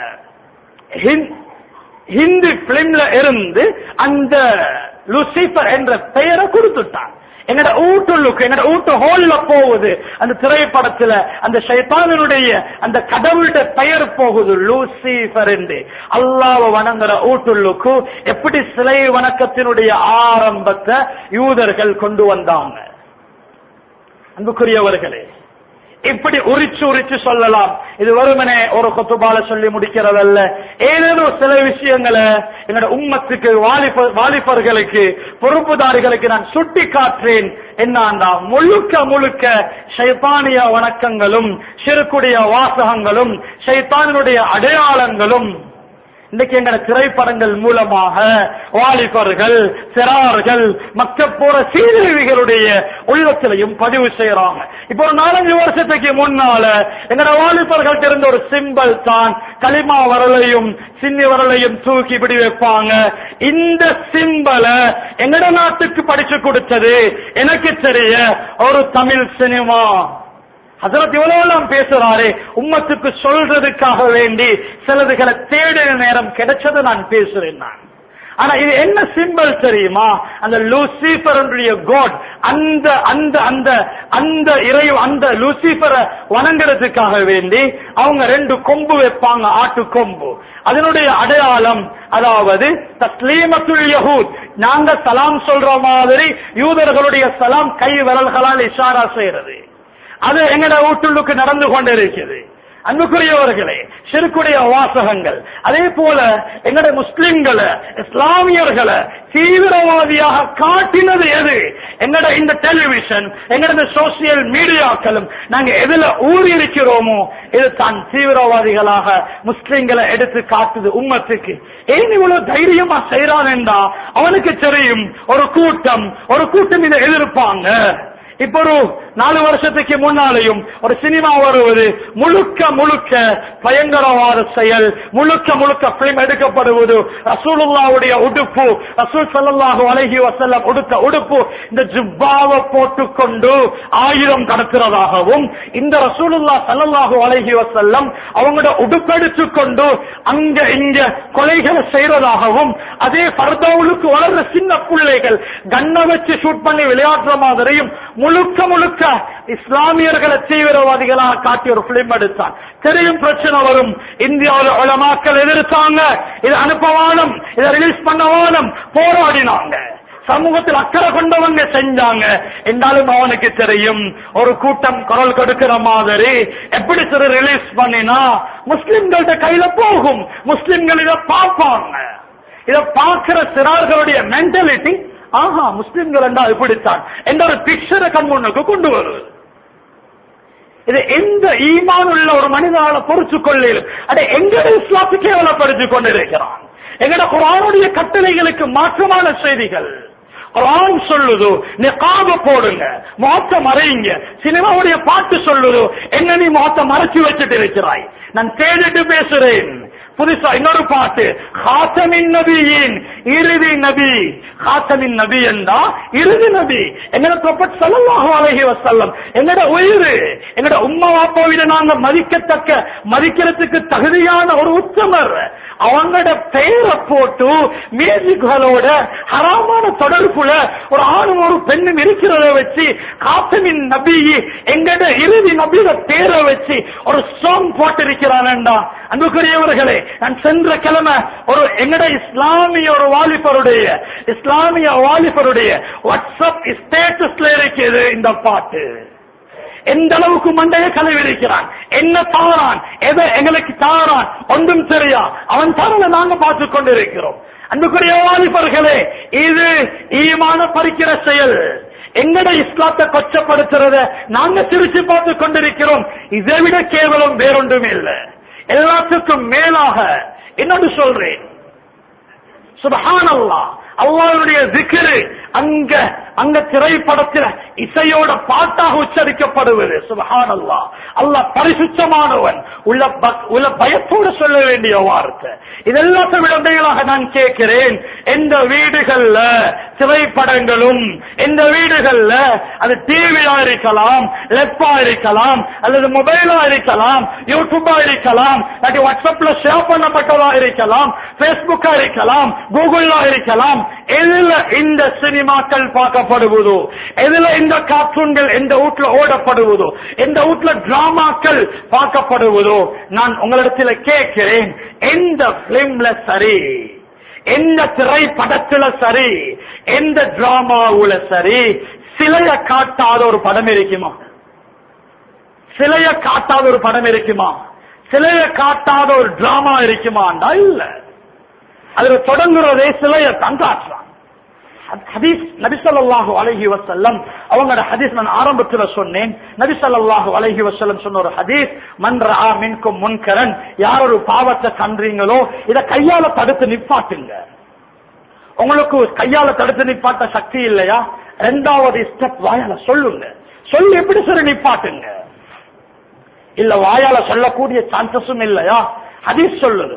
ஹிந்தி பிலிம்ல இருந்து அந்த லூசிபர் என்ற பெயரை கொடுத்துட்டான். என்னோட ஊட்டுள்ளுக்கு, என்னோட ஊட்டு ஹோல்ல போகுது அந்த திரைப்படத்துல அந்த ஷைத்தானுடைய அந்த கடவுளுடைய பெயர் போகுது லூசிபர் என்று. அல்லாஹ்வை வணங்குற ஊட்டுள்ளுக்கு எப்படி சிலை வணக்கத்தினுடைய ஆரம்பத்தை யூதர்கள் கொண்டு வந்தாங்க. அன்புக்குரியவர்களே, இப்படி உரிச்சு சொல்லலாம். இது வெறுமனே ஒரு குத்துபால சொல்லி முடிக்கிறதல்ல. ஏதேதோ சில விஷயங்களை என்னோட உம்மத்துக்கு, வாலிபர்களுக்கு, பொறுப்புதாரிகளுக்கு நான் சுட்டி காட்டுறேன். என்னன்னா முழுக்க ஷைத்தானிய வணக்கங்களும் ஷிர்க்குடைய வாசகங்களும் ஷைத்தானுடைய அடையாளங்களும் இன்னைக்கு எங்க திரைப்படங்கள் மூலமாக வாலிபர்கள், சிறார்கள், மக்கள் போற சீதேவிகளுடைய உள்ளத்திலையும் பதிவு செய்யறாங்க. இப்ப ஒரு 4-5 வருஷத்துக்கு முன்னால எங்கட வாலிபர்கள் இருந்த ஒரு சிம்பல் தான் கலிமா வரலையும் சின்னி வரலையும் தூக்கி பிடி வைப்பாங்க. இந்த சிம்பலை எங்கட நாட்டுக்கு படிச்சு கொடுத்தது எனக்கு தெரிய ஒரு தமிழ் சினிமா. ஹஜ்ரத் இவ்வளவு பேசுறாரு, உம்மத்துக்கு சொல்றதுக்காக வேண்டி சிலதுகளை தேடின நேரம் கிடைச்சதை நான் பேசுறேன். நான் ஆனா இது என்ன சிம்பல் தெரியுமா? அந்த லூசிபருடைய காட், அந்த அந்த அந்த அந்த இறைவன், அந்த லூசிபரை வணங்குறதுக்காக வேண்டி அவங்க 2 கொம்பு வைப்பாங்க, ஆட்டு கொம்பு. அதனுடைய அடையாளம் அதாவது தஸ்லீமத்துல் யஹூத், நாங்க சலாம் சொல்ற மாதிரி யூதர்களுடைய சலாம் கை விரல்களால் இஷாரா செய்யறது. அது எங்கட வீட்டுள்ளுக்கு நடந்து கொண்டிருக்கிறது. அன்புக்குரியவர்களே, ஷிர்க்குடைய வாசகங்கள், அதே போல எங்கட முஸ்லிம்களை, இஸ்லாமியர்களை தீவிரவாதியாக காட்டினது எது? எங்கட இந்த டெலிவிஷன், எங்கட சோசியல் மீடியாக்களும் நாங்க எதுல ஊறி இருக்கிறோமோ இது தான் தீவிரவாதிகளாக முஸ்லிம்களை எடுத்து காட்டுது உம்மத்துக்கு. ஏன் இவ்வளவு தைரியமா செய்யறான் என்றா அவனுக்கு தெரியும் ஒரு கூட்டம் இதை எதிர்ப்பாங்க. இப்ப ஒரு 4 வருஷத்துக்கு முன்னாலேயும் ஒரு சினிமா வருவது முழுக்க பயங்கரவாத செயல், முழுக்க பிலிம் எடுக்கப்படுவது, ரசூலுல்லாஹ்வுடைய உடுப்பு, ரசூல் ஸல்லல்லாஹு அலைஹி வஸல்லம் உடுத்த உடுப்பு, இந்த ஜுப்பாவை போட்டுக்கொண்டு ஆயுதம் கடத்துறதாகவும், இந்த ரசூலுல்லாஹ் ஸல்லல்லாஹு அலைஹி வஸல்லம் அவங்களோட உடுப்பெடுத்துக் கொண்டு அங்க இங்க கொலைகளை செய்யறதாகவும், அதே பர்தாவுலுக்கு வளர்ற சின்ன பிள்ளைகள் கண்ணை வச்சு ஷூட் பண்ணி விளையாடுற மாதிரியும் முழுக்க இஸ்லாமியர்களை தீவிரவாதிகளாக காட்டி ஒரு பிலிம் எடுத்தான். தெரியும் பிரச்சனை வரும். இந்தியாவில் உலமாக்கள் எதிர்த்தாங்க, இதை அனுப்பவானம், இதை ரிலீஸ் பண்ணவானம், போராடினாங்க. சமூகத்தில் அக்கறை கொண்டவங்க செஞ்சாங்க என்றாலும் அவனுக்கு தெரியும் ஒரு கூட்டம் குரல் கொடுக்கிற மாதிரி எப்படி சிறு ரிலீஸ் பண்ணினா முஸ்லிம்கள்ட்ட கையில போகும், முஸ்லிம்கள் இதை பார்ப்பாங்க. இதை பார்க்கிற சிறார்களுடைய மென்டாலிட்டி ஆஹா முஸ்லிம்கள் என்றால் இப்படித்தான் என்ற ஒரு பிக்சரை கண் முன்னுக்கு கொண்டு வருவது. இது எந்த ஈமான் உள்ள ஒரு மனிதனால பொறுத்து கொள்ளையிலும் அதை எங்க இஸ்லாத்து கேவலப்படுத்திக் கொண்டிருக்கிறான். எங்கட குர்ஆனுடைய கட்டளைகளுக்கு மாற்றமான செய்திகள். குர்ஆன் சொல்லுது நிகாப போடுங்க, முகத்தை மறைங்க. சினிமாவுடைய பாட்டு சொல்லுது என்ன நீ முகத்தை மறைச்சு வச்சுட்டு இருக்கிறாய். நான் தேடிட்டு பேசுறேன். புதுசா இன்னொரு பாட்டு காத்தமின் நபியின் இறுதி நபி. காத்தமின் நபி என்றா இறுதி நபி. எங்கட ப்ராஃபட் ஸல்லல்லாஹு அலைஹி வஸல்லம் எங்கட உயிர், எங்கட உம்மா வாப்பாவிட நாங்க மதிக்கிறதுக்கு தகுதியான ஒரு உத்தமர். அவங்களோட பெயரை போட்டு மியூசிக்களோட ஹராமான தொடர்புல ஒரு ஆணும் ஒரு பெண்ணும் இருக்கிறத வச்சு காத்தமின் நபி எங்கட இறுதி நபியோட பேரை வச்சு ஒரு சாங் போட்டிருக்கிறான்டா. அன்புக்குரியவர்களே, நான் சென்ற கிழமை ஒரு எங்கட இஸ்லாமிய வாலிபருடைய வாட்ஸ்அப் ஸ்டேட்டஸ்ல இருக்கிறது இந்த பாட்டு. எந்த அளவுக்கு மண்டைய கலவிருக்கிறான், என்ன தாரான், எதை எங்களுக்கு தாரான் ஒன்றும் தெரியா. அவன் தரல நாங்க பார்த்து கொண்டிருக்கிறோம். அன்புக்குரிய வாலிபர்களே, இது ஈமான பறிக்கிற செயல். எங்கட இஸ்லாத்தை கொச்சப்படுத்துறத நாங்க சிரிச்சு பார்த்து கொண்டிருக்கிறோம். இதை விட கேவலம் வேறொன்றுமே இல்லை. எல்லாத்துக்கும் மேலாக என்னோடு சொல்றேன், சுப்ஹானல்லாஹ், அல்லாஹ்வுடைய திக்ரு அங்க திரைப்படத்தில் இசையோட பாட்டாக உச்சரிக்கப்படுவது. சுப்ஹானல்லாஹ், அல்லாஹ் பரிசுத்தமானவன். உள்ள பயத்தோடு சொல்ல வேண்டிய வார்த்தை. இதெல்லாத்தை விடங்களாக நான் கேட்கிறேன், எந்த வீடுகள்ல திரைப்படங்களும், எந்த வீடுகள்ல அது டிவியா இருக்கலாம், லெப்பா இருக்கலாம், அல்லது மொபைலா இருக்கலாம், யூடியூபா இருக்கலாம், வாட்ஸ்அப்ல ஷேர் பண்ணப்பட்டதா இருக்கலாம், பேஸ்புக்கா இருக்கலாம், கூகுளா இருக்கலாம், எதுல இந்த சினிமாக்கள் பார்க்கப்படுவதோ, எதுல இந்த கார்ட்டூன்கள் எந்த வீட்டுல ஓடப்படுவதோ, எந்த வீட்டுல டிராமாக்கள் பார்க்கப்படுவதோ, நான் உங்களிடத்தில் கேட்கிறேன், எந்த பிலிம்ல சரி, எந்த திரைப்படத்துல சரி, எந்த டிராமாவுல சரி, சிலைய காட்டாத ஒரு படம் இருக்குமா? சிலைய காட்டாத ஒரு படம் இருக்குமா? சிலைய காட்டாத ஒரு டிராமா இருக்குமாண்டா இல்ல. அதுல தொடங்குறதே சிலைய காட்டுறான். ஹதீஸ் நபி ஸல்லல்லாஹு அலைஹி வஸல்லம் அவங்களோட ஹதீஸ் நான் ஆரம்பத்தில் சொன்னேன். நபி ஸல்லல்லாஹு அலைஹி வஸல்லம் சொன்ன ஒரு ஹதீஸ், மன் ரஆ மின்கும் முன்கரன், யார் ஒரு பாவத்தை கண்டீங்களோ இத கையால தடுத்து நிப்பாட்டுங்க. உங்களுக்கு கையால தடுத்து நிப்பாட்ட சக்தி இல்லையா, இரண்டாவது ஸ்டெப் வாயால சொல்லுங்க. சொல்லி எப்படி சரி நிப்பாட்டுங்க. இல்ல வாயால சொல்லக்கூடிய சான்சஸும் இல்லையா, ஹதீஸ் சொல்லுது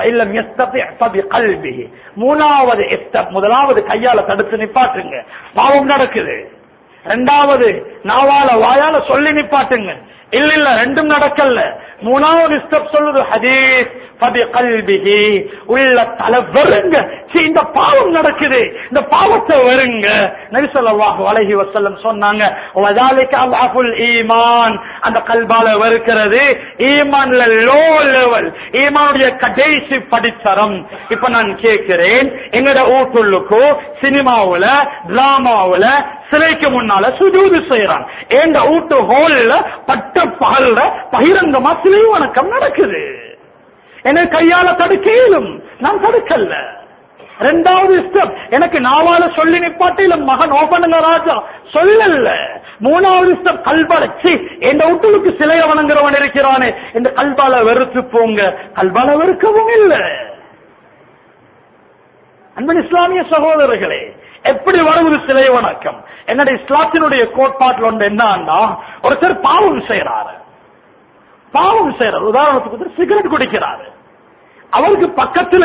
மூணாவது ஸ்டெப், முதலாவது கையால தடுத்து நிப்பாட்டுங்க, பாவம் நடக்குது. இரண்டாவது நாவால வாயால சொல்லி நிப்பாட்டுங்க, இல்ல இல்ல ரெண்டும் நடக்கல. மூணாவது ஸ்டெப் சொல்லுது ஹதீஸ் கல்பிஹி, உள்ள தலை வருங்க, இந்த பாவம் நடக்குது, இந்த பாவத்தை வருங்க. நபி ஸல்லல்லாஹு அலைஹி வஸல்லம் சொன்னாங்க, வதாலிக அல்அஃபுல் ஈமான், அந்த கல்பால வருகிறது ஈமான்ல லோ லெவல், ஈமானுடைய கடைசி படித்தரம். இப்ப நான் கேட்கிறேன், எங்கட ஊட்டுள்ளுக்கோ சினிமாவுல டிராமாவுல சிலைக்கு முன்னால சுஜூது செய்யறான். எங்க ஊட்டு ஹோல்ல பட்ட பகல்ல பகிரங்கமா சிலை வணக்கம் நடக்குது. எனக்கு கையால தடுக்கலும், நான் தடுக்கல. இரண்டாவது ஸ்டெப், எனக்கு நாவால சொல்லி நிப்பாட்டில மகன் ஓபனுங்க ராஜா சொல்லல. மூணாவது ஸ்டெப் கல்பாலச்சி, எந்த வீட்டுக்கு சிலைய வணங்குறவன் இருக்கிறானே, இந்த கல்பால வெறுத்து போங்க. கல்பால வெறுக்கவும் இல்லை. அன்பின் இஸ்லாமிய சகோதரர்களே, எப்படி வருவது சிலை வணக்கம்? என்னோட இஸ்லாத்தினுடைய கோட்பாட்டில் ஒன்று என்னன்னா, ஒருத்தர் பாவம் செய்யறாரு. உதாரணத்துக்கு சிகரெட் குடிக்கிறாரு. அவருக்கு பக்கத்தில்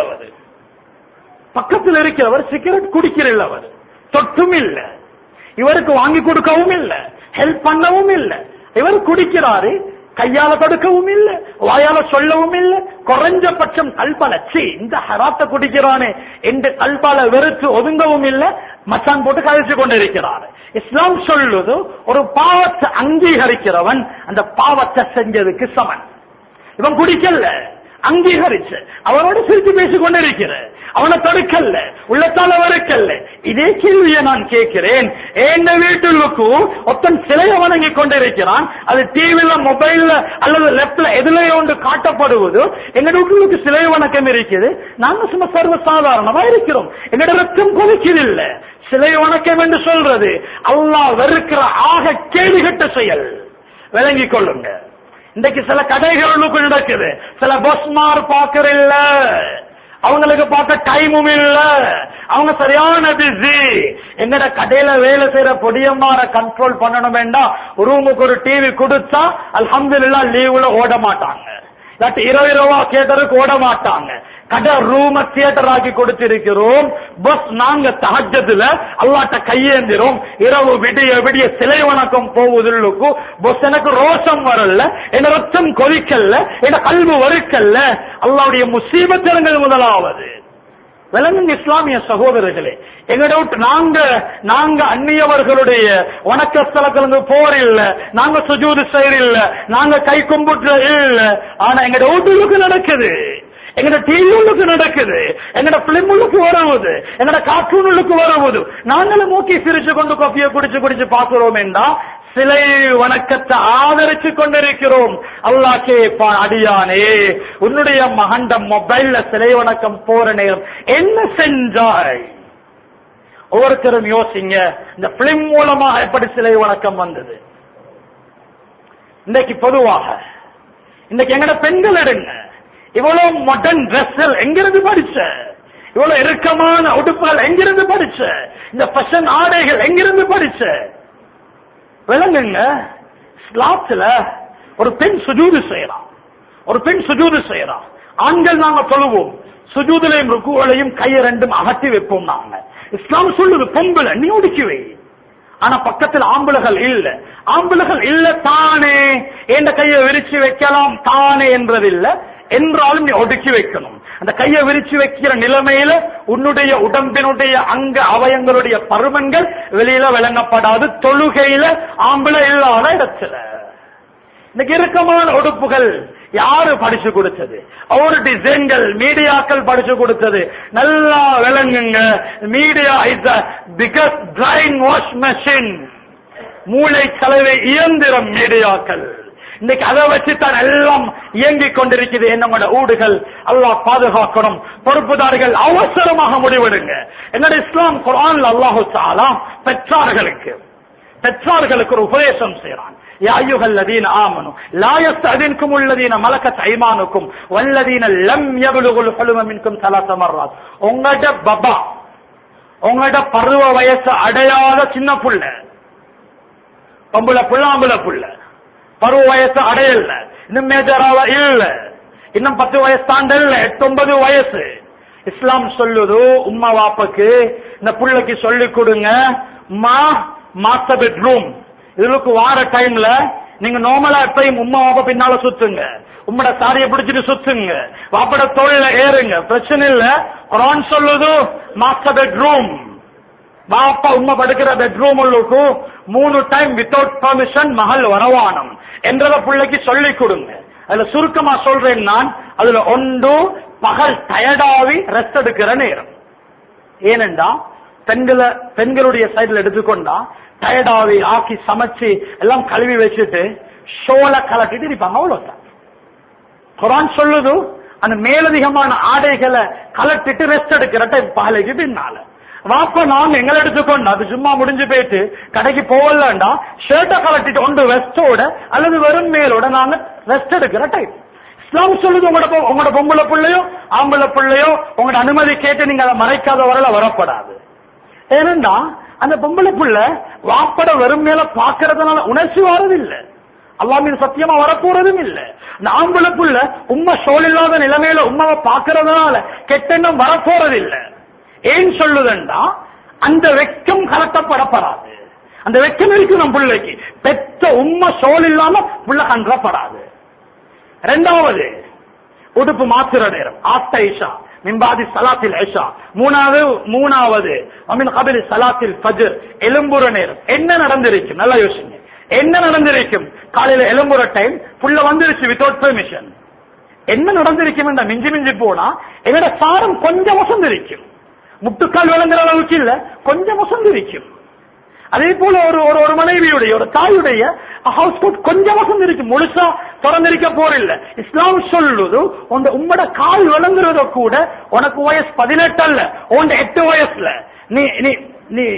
இருக்கிறவர் சிகரெட் குடிக்கிறவர், தொட்டும் இல்ல, இவருக்கு வாங்கி கொடுக்கவும் இல்ல, ஹெல்ப் பண்ணவும் இல்ல. இவர் குடிக்கிறாரு, கையால தடுக்கவும் இல்ல, வாயால சொல்லவும் இல்ல. குறைஞ்சபட்சம் கல்பாலச்சி இந்த ஹராத்த குடிக்கிறானே என்று கல்பால வெறுத்து ஒதுங்கவும் இல்ல, மச்சான் போட்டு கழிச்சு கொண்டிருக்கிறார். இஸ்லாம் சொல்லுது, ஒரு பாவத்தை அங்கீகரிக்கிறவன் அந்த பாவத்தை செஞ்சதுக்கு சமன். இவன் குடிக்கல, அங்கீகரிச்ச, அவரோட சிரித்து பேசிக் கொண்டிருக்கிற, அவனை தடுக்கல்ல, உள்ளத்தால் அவருக்கல்ல. இதே கேள்வியை நான் கேட்கிறேன். எந்த வீட்டுக்கு ஒருத்தன் சிலையை வணங்கி கொண்டிருக்கிறான், அது டிவில, மொபைல்ல அல்லது லெப்ட்ல எதுலயோ ஒன்று காட்டப்படுவது, எங்க வீட்டுக்கு சிலை வணக்கம் இருக்குது. நாங்க சும்மா சர்வ சாதாரணமா இருக்கிறோம், எங்கட ரத்தம் கொதிக்குது இல்ல. சிலை வணக்கம் என்று சொல்றது அல்லாஹ் வெறுக்கிற ஆக கேடுகட்ட செயல். விளங்கிக் கொள்ளுங்க. இன்றைக்கு சில கடைகளுக்கு நடக்குது, சில பஸ்மார் பாக்குற இல்ல, அவங்களுக்கு பார்க்க டைமும் இல்ல, அவங்க சரியான பிஸி. எங்கட கடையில வேலை செய்யற பொடியம்மார கண்ட்ரோல் பண்ணணும் வேண்டாம், ரூமுக்கு ஒரு டிவி கொடுத்தா அல்ஹம்துலில்லாஹ் லீவுல ஓட மாட்டாங்க, இல்லாட்டி இரவா தியேட்டருக்கு ஓட மாட்டாங்க. கடை ரூம தியேட்டர் ஆக்கி கொடுத்திருக்கிறோம். பஸ் நாங்க தஹஜ்ஜுல அல்லாஹ்ட்ட கையேந்திரோம், இரவு விடிய விடிய சிலை வணக்கம் போவதுள்ளுக்கு பஸ் எனக்கு ரோஷம் வரல, என் ரத்தம் கொதிக்கல்ல, என் கல்வி வறுக்கல்ல. அல்லாஹ்வுடைய முசீபத்துகள் முதலாவது. விளங்குங்க இஸ்லாமிய சகோதரர்களே, எங்கட நாங்க அந்நியவர்களுடைய வணக்க ஸ்தலங்களுக்கு போர் இல்ல, நாங்க சுஜூது செய்யற இல்ல, நாங்க கை கும்பிட்டு இல்ல. ஆனா எங்கட வீட்டுக்கு நடக்குது, எங்கட டிவிகளுக்கு நடக்குது, எங்கட பிலிமுக்கு வருவது, எங்கட கார்ட்டூனுக்கு வருவது. நாங்களும் மூக்கி சிரிச்சு கொண்டு கொப்பியை குடிச்சு குடிச்சு பார்க்கிறோம் என்றா சிலை வணக்கத்தை ஆதரிச்சு கொண்டிருக்கிறோம். அல்லாஹ் கேட்பான், அடியானே உன்னுடைய மகண்ட மொபைல்ல சிலை வணக்கம் போற நேரம் என்ன செஞ்சாய்? ஒவ்வொருத்தரும் யோசிங்க, இந்த பிலிம் மூலமாக எப்படி சிலை வணக்கம் வந்தது? இன்னைக்கு பொதுவாக இன்னைக்கு எங்கட பெண்கள் எடுங்க, இவ்வளவு மாடர்ன் டிரெஸ் எங்கிருந்து படிச்ச? இவ்வளவு இறுக்கமான உடுப்புகள் எங்கிருந்து படிச்ச? இந்த ஃபேஷன் ஆடைகள் எங்கிருந்து படிச்ச? விளங்குங்க, இஸ்லாத்துல ஒரு பெண் சுஜூது செய்யலாம், ஒரு பெண் சுஜூது செய்யலாம். ஆண்கள் நாங்க தொழுவோம், சுஜூதுலையும் ருக்குவலையும் கையை ரெண்டும் அகற்றி வைப்போம். நாங்க இஸ்லாம் சொல்லுது பொம்பளை நீ ஒடுக்கி. ஆனா பக்கத்தில் ஆம்பளைகள் இல்ல, ஆம்பளைகள் இல்ல தானே, எந்த கையை விரிச்சு வைக்கலாம் தானே என்றதில்லை, என்றாலும் நீ ஒடுக்கி வைக்கணும். அந்த கையை விரிச்சு வைக்கிற நிலைமையில உன்னுடைய உடம்பினுடைய அங்க அவயங்களுடைய பருமன்கள் வெளியில விளங்கப்படாது. தொழுகையில ஆம்பளை இல்லாத இடத்துல இன்னைக்கு இறுக்கமான உடுப்புகள் யாரு படிச்சு கொடுத்தது? ஒரு டிசைன்கள் மீடியாக்கள் படிச்சு கொடுத்தது. நல்லா விளங்குங்க, media is the biggest brain wash machine, மூளை கலவை இயந்திரம் மீடியாக்கள். இன்னைக்கு அதை வச்சுத்தான் எல்லாம் இயங்கிக் கொண்டிருக்கிறது. என்னோட ஊடுகள் அல்லாஹ் பாதுகாக்கணும். பொறுப்புதாரிகள் அவசரமாக முடிவெடுங்க. என்னோட இஸ்லாம் குர்ஆன்ல அல்லாஹ் தஆலா பெற்றார்களுக்கு ஒரு உபதேசம் செய்றான். யா அய்யுஹல்லதீன ஆமனு லா யஸ்தஅதின்குமுல்லதீன மலக்கத் ஐமானுக்கும் வல்லதீன லம் யப்லுகுல் ஹுலும மின்கும் ஸலாஸ மர்ராத். உங்கட பபா, உங்கட பருவ வயசு அடையாத சின்ன புள்ள, பொம்பளை புள்ள ஆம்பளை புள்ள, பருவ வயசு அடையல, இன்னும் மேஜராவ இல்ல, இன்னும் 10 வயசு தாண்டல்ல, 8-9 வயசு. இஸ்லாம் சொல்லுது உம்மா வாப்பக்கு இந்த புள்ளைக்கு சொல்லி கொடுங்க, மாஸ்டர் பெட்ரூம் இதுக்கு வார டைம்ல நீங்க நார்மலா எப்பயும் உம்மா வாப்பா பின்னால சுத்துங்க, உம்மோட சாரியை பிடிச்சிட்டு சுத்துங்க, வாப்பட தோல்ல ஏறுங்க, பிரச்சனை இல்ல. குர்ஆன் சொல்லுது மாஸ்டர் பெட்ரூம், வாப்பா உம்மா படுக்கிற பெட்ரூம் 3 டைம் வித்தவுட் பர்மிஷன் மகள் வரவானம் என்றத பிள்ளைக்கு சொல்லி கொடுங்க. அதுல சுருக்கமா சொல்றேன் நான், அதுல ஒன்று பகல் டயர்டாவி ரெஸ்ட் எடுக்கிற நேரம். ஏனென்றா பெண்களுடைய சைடுல எடுத்துக்கொண்டா டயர்டாவி ஆக்கி சமைச்சு எல்லாம் கழுவி வச்சுட்டு ஷோல கலட்டிட்டு இருப்பாங்க, அவ்வளவுதான். குர்ஆன் சொல்லுது அந்த மேலதிகமான ஆடைகளை கலட்டிட்டு ரெஸ்ட் எடுக்கிற டைம் பகலைக்கு பின்னால. வாப்ப நாங்க எங்களை எடுத்துக்கொண்டு அது சும்மா முடிஞ்சு போயிட்டு கடைக்கு போகலண்டா ஷர்ட்டை கலட்டிட்டு ஒன்று வெஸ்டோட அல்லது வெறும் மேலோட நாங்க ரெஸ்ட் எடுக்கிற டைம். இஸ்லாம் சொல்லுது உங்களோட பொம்பளை பிள்ளையோ ஆம்பளை பிள்ளையோ உங்களோட அனுமதி கேட்டு நீங்க அதை மறைக்காத வரல வரப்படாது. ஏனென்றா அந்த பொம்பளை பிள்ளை வாப்பட வெறும் மேல பாக்குறதுனால உணர்ச்சி வரதில்லை, அல்லாஹ் மீது சத்தியமா வரப்போறதும் இல்ல. அந்த ஆம்பளை பிள்ளை உம்மா சோல் இல்லாத நிலைமையில உம்மாவை பாக்குறதுனால கெட்டெண்ணம் வரப்போறது இல்லை. ஏன் சொல்லுதண்டா அந்த வெக்கம் கலட்டப்படப்படாது, அந்த வெக்கம் இருக்கு நம் பிள்ளைக்கு. பெற்ற உம்மா சோல் இல்லாம புள்ள கன்றப்படாது. 2வது உடுப்பு மாத்திர நேரம் ஆஃப்டர் இஷா மின்பாதி சலாத்தில் இஷா. 3வது அமின் கபில் சலாத்தில் ஃபஜ்ர் எலும்புற நேரம். என்ன நடந்திருக்கும் நல்லா யோசிங்க, என்ன நடந்திருக்கும்? காலையில எலும்புற டைம் புள்ள வந்துருச்சு வித்தவுட் பெர்மிஷன், என்ன நடந்திருக்கும் என்ற மிஞ்சி மிஞ்சி போனா என்னோட சாரம் கொஞ்சம் வசந்திருக்கும். முட்டுக்கால் விளங்குற அளவுக்கு இல்ல, கொஞ்சம் வசந்திருக்கும். அதே போல ஒரு மனைவியுடைய ஒரு தாயுடைய ஹவுஸ் கோட் கொஞ்சம் வசந்திருக்கும், முழுசா திறந்திருக்க போறில்ல. இஸ்லாம் சொல்லுது உம்மோட கால் விளங்குறத கூட உனக்கு வயசு 18 அல்ல, உன் 8 வயசுல நீ நீ நீ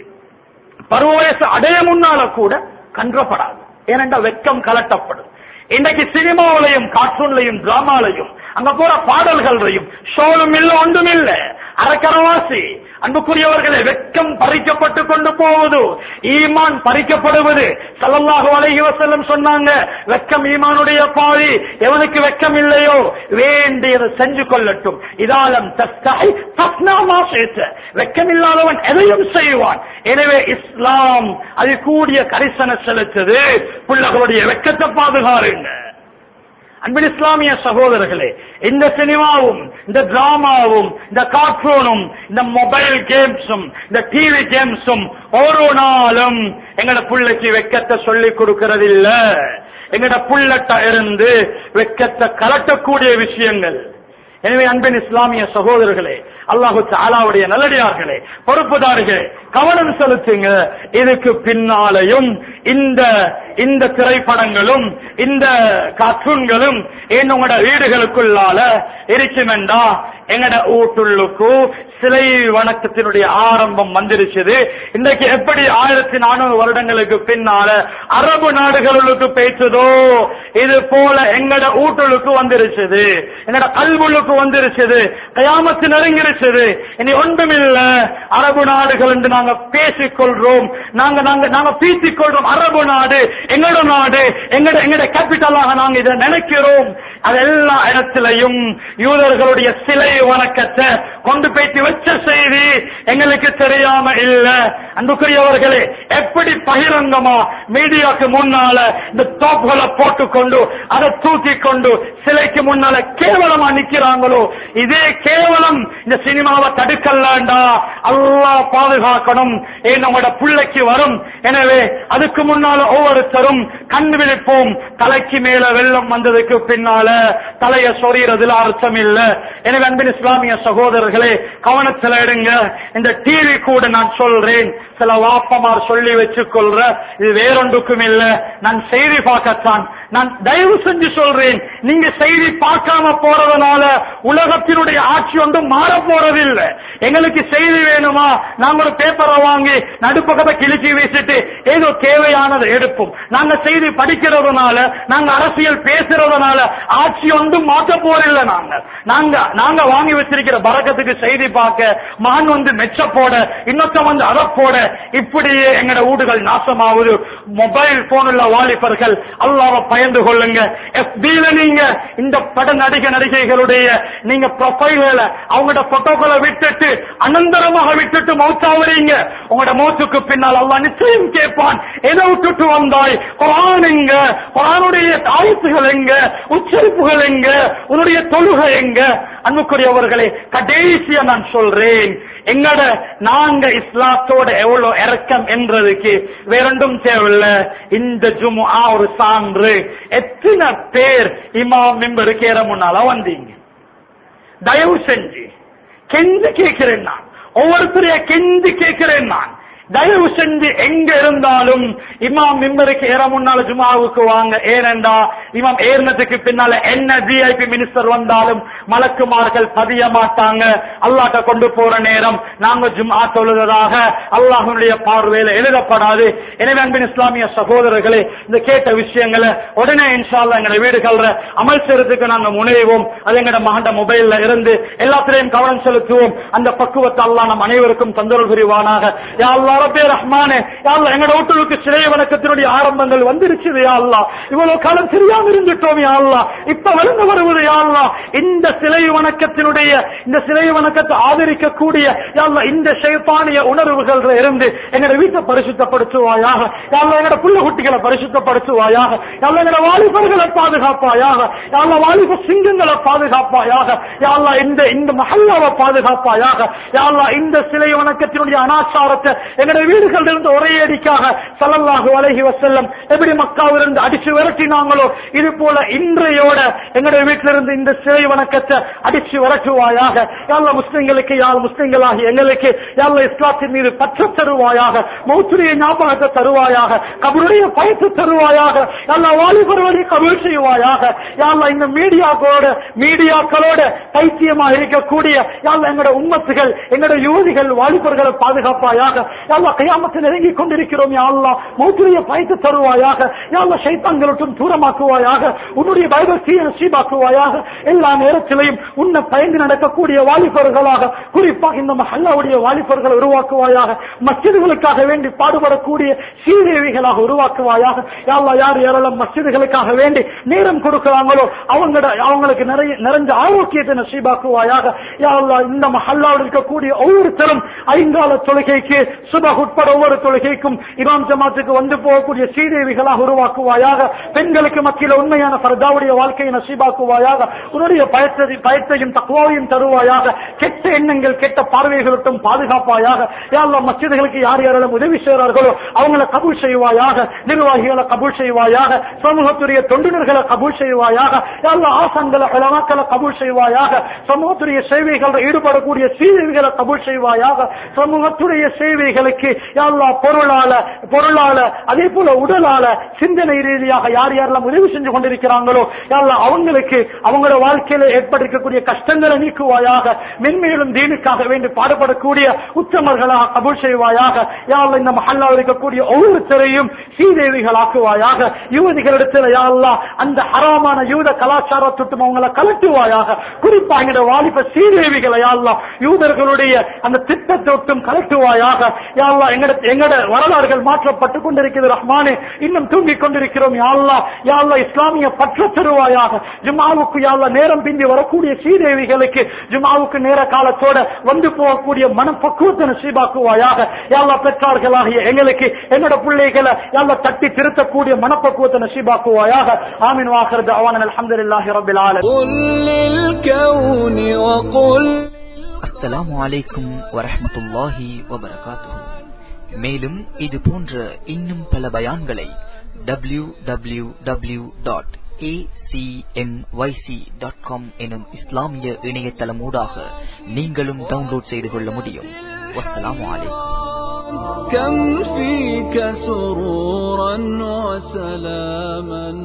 பருவ வயசு அடைய முன்னால கூட கன்றப்படாது. ஏனென்றா வெக்கம் கலட்டப்படும். இன்றைக்கு சினிமாவிலையும் கார்ட்டூன்லையும் டிராமாலையும் அங்க போற பாடல்களையும் ஷோலும் இல்ல ஒன்றும் இல்ல, அரக்கரவாசி. அன்புக்குரியவர்களை, வெக்கம் பறிக்கப்பட்டு கொண்டு போவது, ஈமான் பறிக்கப்படுவது. ஸல்லல்லாஹு அலைஹி வஸல்லம் சொன்னாங்க, வெக்கம் ஈமானுடைய பாதி. எவனுக்கு வெக்கம் இல்லையோ வேண்டியதை செஞ்சு கொள்ளட்டும். இதாலம் தஸ்தஹி ஃபஸ்னா மா ஷி'த. வெக்கம் இல்லாதவன் எதையும் செய்வான். எனவே இஸ்லாம் அது கூடிய கரிசனை செலுத்துது. பிள்ளைகளுடைய வெக்கத்தை பாதுகாருங்க. அன்பின் இஸ்லாமிய சகோதரர்களே, இந்த சினிமாவும் இந்த டிராமாவும் இந்த கார்ட்டூனும் இந்த மொபைல் கேம்ஸும் இந்த டிவி கேம்ஸும் ஒரு நாளும் எங்கட பிள்ளைக்கு வெக்கத்தை சொல்லி கொடுக்கிறது இல்ல. எங்கட புள்ளட்ட இருந்து வெக்கத்தை கலட்டக்கூடிய விஷயங்கள். எனவே அன்பின் இஸ்லாமிய சகோதரர்களே, அல்லாஹு தஆலாவுடைய நல்லடியார்களே, பொறுப்புதாரிகளே, கவனம் செலுத்துங்க. இதுக்கு பின்னாலையும் இந்த திரைப்படங்களும் இந்த கார்ட்டூன்களும் உங்களோட வீடுகளுக்குள்ளால இருக்குமெண்டா எங்கட ஊட்டுள்ளுக்கு சிலை வணக்கத்தினுடைய ஆரம்பம் வந்துருச்சு. இன்றைக்கு எப்படி 1400 வருடங்களுக்கு பின்னால அரபு நாடுகளுக்கு பேசுதோ இது போல எங்கட ஊட்டுளுக்கு வந்துருச்சு, எங்கட கல்வுளுக்கு வந்துருச்சு. கயாமத்து நெருங்கிருச்சு. இனி ஒன்றுமில்ல, அரபு நாடுகள் என்று நாங்க பேசிக்கொள்றோம், நாங்க பீத்திக்கொள்றோம். அரபு நாடு எங்கட நாடு, எங்கட கேபிட்டலாக நாங்க இதை நினைக்கிறோம். அது எல்லா இடத்திலையும் யூதர்களுடைய சிலை வணக்கத்தை கொண்டு போய்த்து வச்ச செய்தி எங்களுக்கு தெரியாம இல்ல. அன்புக்குரியவர்களே, எப்படி பகிரங்கமா மீடியாக்கு முன்னால இந்த தோப்புகளை போட்டுக்கொண்டு அதை தூக்கி கொண்டு சிலைக்கு முன்னால கேவலமா நிக்கிறாங்களோ, இதே கேவலம் இந்த சினிமாவை தடுக்கலாண்டா அல்லாஹ் பாதுகாக்கணும். நம்மளோட பிள்ளைக்கு வரும். எனவே அதுக்கு முன்னால ஒவ்வொருத்தரும் கண் விழிப்போம். தலைக்கு மேல வெள்ளம் வந்ததுக்கு பின்னால தலைய சொறியறதுல அர்த்தம் இல்ல. எனவே அன்பின் இஸ்லாமிய சகோதரர்களே, கவனத்தில் எடுங்க. இந்த டிவி கூட நான் சொல்றேன், சில வாப்பமார் சொல்லி வச்சுக்கொள்ற, இது வேறொன்றுக்கும் இல்ல, நான் செய்தி பார்க்கத்தான். நான் தயவு செஞ்சு சொல்றேன், நீங்க செய்தி பார்க்காம போறதுனால உலகத்தினுடைய ஆட்சி ஒன்றும் மாற போறதில்லை. எங்களுக்கு செய்தி வேணுமா, நாங்க ஒரு பேப்பரை வாங்கி நடுப்பக்கத்தை கிழிச்சி வீசிட்டு ஏதோ தேவையானதை எடுப்போம். நாங்க செய்தி படிக்கிறதுனால, நாங்க அரசியல் பேசுறதுனால ஆட்சி ஒன்றும் மாற்ற போறதில்லை. நாங்க வாங்கி வச்சிருக்கிற பரக்கத்துக்கு செய்தி பார்க்க மகன் வந்து மெச்ச போட, இன்னொத்த வந்து அதை போட, இப்படியே எங்கட வீடுகள் நாசமாவது. மொபைல் போன் உள்ள வாலிபர்கள் அல்லாஹ்வை பயந்து கொள்ளுங்க. FB-ல நீங்க இந்த பட நடிகைகளுடைய நீங்க ப்ரொஃபைல்ல அவங்களோட போட்டோக்களை விட்டுட்டு அனந்தரமாக விட்டுட்டு மௌத்தாவறீங்க. உங்களோட மௌத்துக்கு பின்னால் அல்லாஹ் நிச்சயம் கேட்பான், எதை விட்டுட்டு வந்தாய்? குர்ஆன் எங்க? குர்ஆனுடைய ஆயத்துகள் எங்க? உச்சரிப்புகள் எங்க? உன்னுடைய தொழுகை எங்க? அன்புக்குரியவர்களே, கடைசியா நான் சொல்றேன், நாங்க இஸ்லாத்தோட எவ்வளவு இறக்கம் என்றதுக்கு வேறொன்றும் தேவையில்லை. இந்த ஜுமுஆ ஒரு சான்று. எத்தனை பேர் இமாம் மிம்பருக்கு ஏற முன்னால வந்தீங்க? தயவு செஞ்சு கெஞ்சி கேட்கிறேன் நான், ஒவ்வொருத்தரைய கெஞ்சி கேட்கிறேன் நான், தயவு செஞ்சு எங்க இருந்தாலும் இமாம் மிம்பருக்கு ஏற முன்னால ஜுமாவுக்கு வாங்க. ஏனென்றா இமாம் ஏறினதுக்கு பின்னால என்ன விஐபி மினிஸ்டர் வந்தாலும் மலக்குமார்கள் பதிய மாட்டாங்க. அல்லாஹ்ட்ட கொண்டு போற நேரம் நாங்க ஜும்ஆ தொழுததாக அல்லாஹ்வுடைய பார்வையில எழுதப்படாது. எனவே அன்பின் இஸ்லாமிய சகோதரர்களே, இந்த கேட்ட விஷயங்களை உடனே இன்ஷா அல்லாஹ் எங்க வீடுகள்ல அமல் செய்யறதுக்கு நாங்க முனைவோம். அது எங்கட மகண்ட மொபைல்ல இருந்து எல்லாத்திலையும் கவனம் செலுத்துவோம். அந்த பக்குவத்தை அல்லாஹ் நம் அனைவருக்கும் தந்தருள் புரிவானாக. யா அல்லாஹ் ரப்பே ரஹ்மானே, யா அல்லாஹ் எங்கட வீட்டுக்கு சிலை வணக்கத்தினுடைய ஆரம்பங்கள் வந்துருச்சு. யா அல்லாஹ் இவ்வளவு காலம் தெரியாம இருந்துட்டோம். யா அல்லாஹ் இப்ப வளர்ந்து வருவது. யா அல்லாஹ் இந்த சிலை வணக்கத்தினுடைய இந்த சிலை வணக்கத்தை ஆதரிக்கக்கூடிய யா அல்லாஹ் இந்த ஷைத்தானிய உணர்வுகள்ல இருந்து எங்கட வீட்டை பரிசுத்தப்படுத்துவாயாக. யா அல்லாஹ் எங்கட புள்ள குட்டிகளை பரிசுத்தப்படுத்துவாயாக. யா அல்லாஹ் எங்கட வாலிபர்களை பாதுகாப்பாயாக. யா அல்லாஹ் வாலிப சிங்கங்களை பாதுகாப்பாயாக. யா அல்லாஹ் இந்த மஹல்லாவை பாதுகாப்பாயாக. யா அல்லாஹ் இந்த சிலை வணக்கத்தினுடைய அனாச்சாரத்தை எங்களுடைய வீடுகளில் இருந்து ஒரே அடிக்காக ஸல்லல்லாஹு அலைஹி வஸல்லம் எப்படி மக்காவிலிருந்து அடிச்சு விரட்டினாங்களோ இது போல இன்றையோட எங்களுடைய வீட்டிலிருந்து இந்த சிலை வணக்கத்தை அடிச்சு விரட்டுவாயாக. யா அல்லாஹ் முஸ்லிம்களுக்கு முஸ்லிம்களாகி எங்களுக்கு யா அல்லாஹ் இஸ்லாத்தின் மீது பற்று தருவாயாக, மௌத்துடைய ஞாபகத்தை தருவாயாக, கபருடைய பயத்தை தருவாயாக. யா அல்லாஹ் வாலிபர்களை கபூல் செய்வாயாக. யா அல்லாஹ் இந்த மீடியாக்களோட பைத்தியமாக இருக்கக்கூடிய யா அல்லாஹ் எங்களுடைய உம்மத்துகள் எங்களுடைய யுவதிகள் வாலிபர்களை பாதுகாப்பாயாக. யா அல்லாஹ் கியாமத்தை நெருங்கி கொண்டிருக்கிறோம். யா அல்லாஹ் மௌத்துடைய பயத்தை தருவாயாக. யா அல்லாஹ் ஷைத்தான்களுடன் தூரமாக்குவாயாக, உன்னுடைய பயபக்தியை நசீபாக்குவாயாக. எல்லா நேரத்திலையும் உன்னை பயந்து நடக்கக்கூடிய வாலிபர்களாக குறிப்பாக இந்த மஹல்லாவுடைய வாலிபர்களை உருவாக்குவாயாக. மஸ்ஜிதுகளுக்காக வேண்டி பாடுபடக்கூடிய சீதேவிகளாக உருவாக்குவாயாக. யா அல்லாஹ் யார் யாரெல்லாம் மஸ்ஜிதுகளுக்காக வேண்டி நேரம் கொடுக்கிறாங்களோ அவங்களுக்கு நிறைஞ்ச ஆரோக்கியத்தை நசீபாக்குவாயாக. யா அல்லாஹ் இந்த மஹல்லாவில் இருக்கக்கூடிய ஒவ்வொருத்தரும் ஐங்கால தொழுகைக்கு சுபஹ் உட்பட ஒவ்வொரு தொழுகைக்கும் இமாம் ஜமாத்துக்கு வந்து போகக்கூடிய சீதேவிகளாக உருவாக்குவாயாக. பெண்களுக்கு மத்தியில் உண்மையான ஃபர்தாவுடைய வாழ்க்கையை நசீபாக்குவாயாக. உன்னுடைய பயத்தையும் தக்வாவையும் தருவாயாக. கெட்ட எண்ணங்கள் கெட்ட பார்வைகளுக்கும் பாதுகாப்பாயாக. யா அல்லாஹ் மஸ்ஜிதுகளுக்கு யார் யாரெல்லாம் உதவி செய்கிறார்களோ அவங்களை கபூல் செய்வாயாக. நிர்வாகிகளை கபூல் செய்வாயாக. சமூகத்துடைய தொண்டுநர்களை கபூல் செய்வாயாக. யா அல்லாஹ் ஆசான்களை உலமாக்களை கபூல் செய்வாயாக. சமூகத்துடைய சேவைகள் ஈடுபடக்கூடிய சீதேவிகளை கபூல் செய்வாயாக. சமூகத்துடைய சேவைகளுக்கு யா அல்லாஹ் பொருளால அதே போல உடலால சிந்தனை ரீதியாக யார் யாரெல்லாம் உதவி செஞ்சு கொண்டிருக்கிறாங்களோ யா அல்லாஹ் அவங்களுக்கு அவங்களோட வாழ்க்கையில ஏற்பட்டிருக்கக்கூடிய கஷ்டங்களை நீக்குவாயாக. மென்மேலும் தீனுக்காக வேண்டி பாடுபடக்கூடிய உத்தமர்களாக கபூல் செய்வாயாக. யா அல்லாஹ் இந்த மஹல்லாவில் இருக்கக்கூடிய ஒவ்வொருத்தரையும் சீதேவிகள் ஆக்குவாயாக. யுவதிகளிடத்தில் யா அல்லாஹ் அந்த ஹராமான யூத கலாச்சாரத்துட்டும் அவங்களை கலட்டுவாயாக. குறிப்பாக எங்களுடைய வாலிப சீதேவிகளை யா அல்லாஹ் யூதர்களுடைய அந்த திட்டத்தொட்டும் கலட்டுவாயாக. யா அல்லாஹ் எங்கட வரலாறுகள் மாற்றப்பட்டுக் கொண்டிருக்கிறது ரஹ்மானே, இன்னும் தூங்கிக் கொண்டிருக்கிறோம். யா அல்லாஹ் யா அல்லாஹ் இஸ்லாமிய பற்று தருவாயாக. ஜும்ஆவுக்கு யா அல்லாஹ் நேரம் பிந்தி வரக்கூடிய சீதேவிகளுக்கு ஜும்ஆவுக்கு நேர காலத்தோட வந்து போகக்கூடிய மனப்பக்குவத்தை நசீபாக்குவாயாக. யா அல்லாஹ் பெற்றார்களாகிய எங்களுக்கு என்னோட பிள்ளைகளை யா அல்லாஹ் தட்டி திருத்தக்கூடிய மனப்பக்குவத்தை நசீபாக்குவாயாக. ஆமீன். வாஹிர் தஅவானா அல்ஹம்துலில்லாஹி ரப்பில் ஆலமீன். அஸ்ஸலாமு அலைக்கும் வரஹ்மத்துல்லாஹி வபரகாத்துஹு. மேலும் இது போன்ற இன்னும் பல பயான்களை www.acmyc.com எனும் இஸ்லாமிய இணையதளமூடாக நீங்களும் டவுன்லோட் செய்து கொள்ள முடியும். வஸ்ஸலாமு அலைக்கும். كم فيك سرورا وسلاما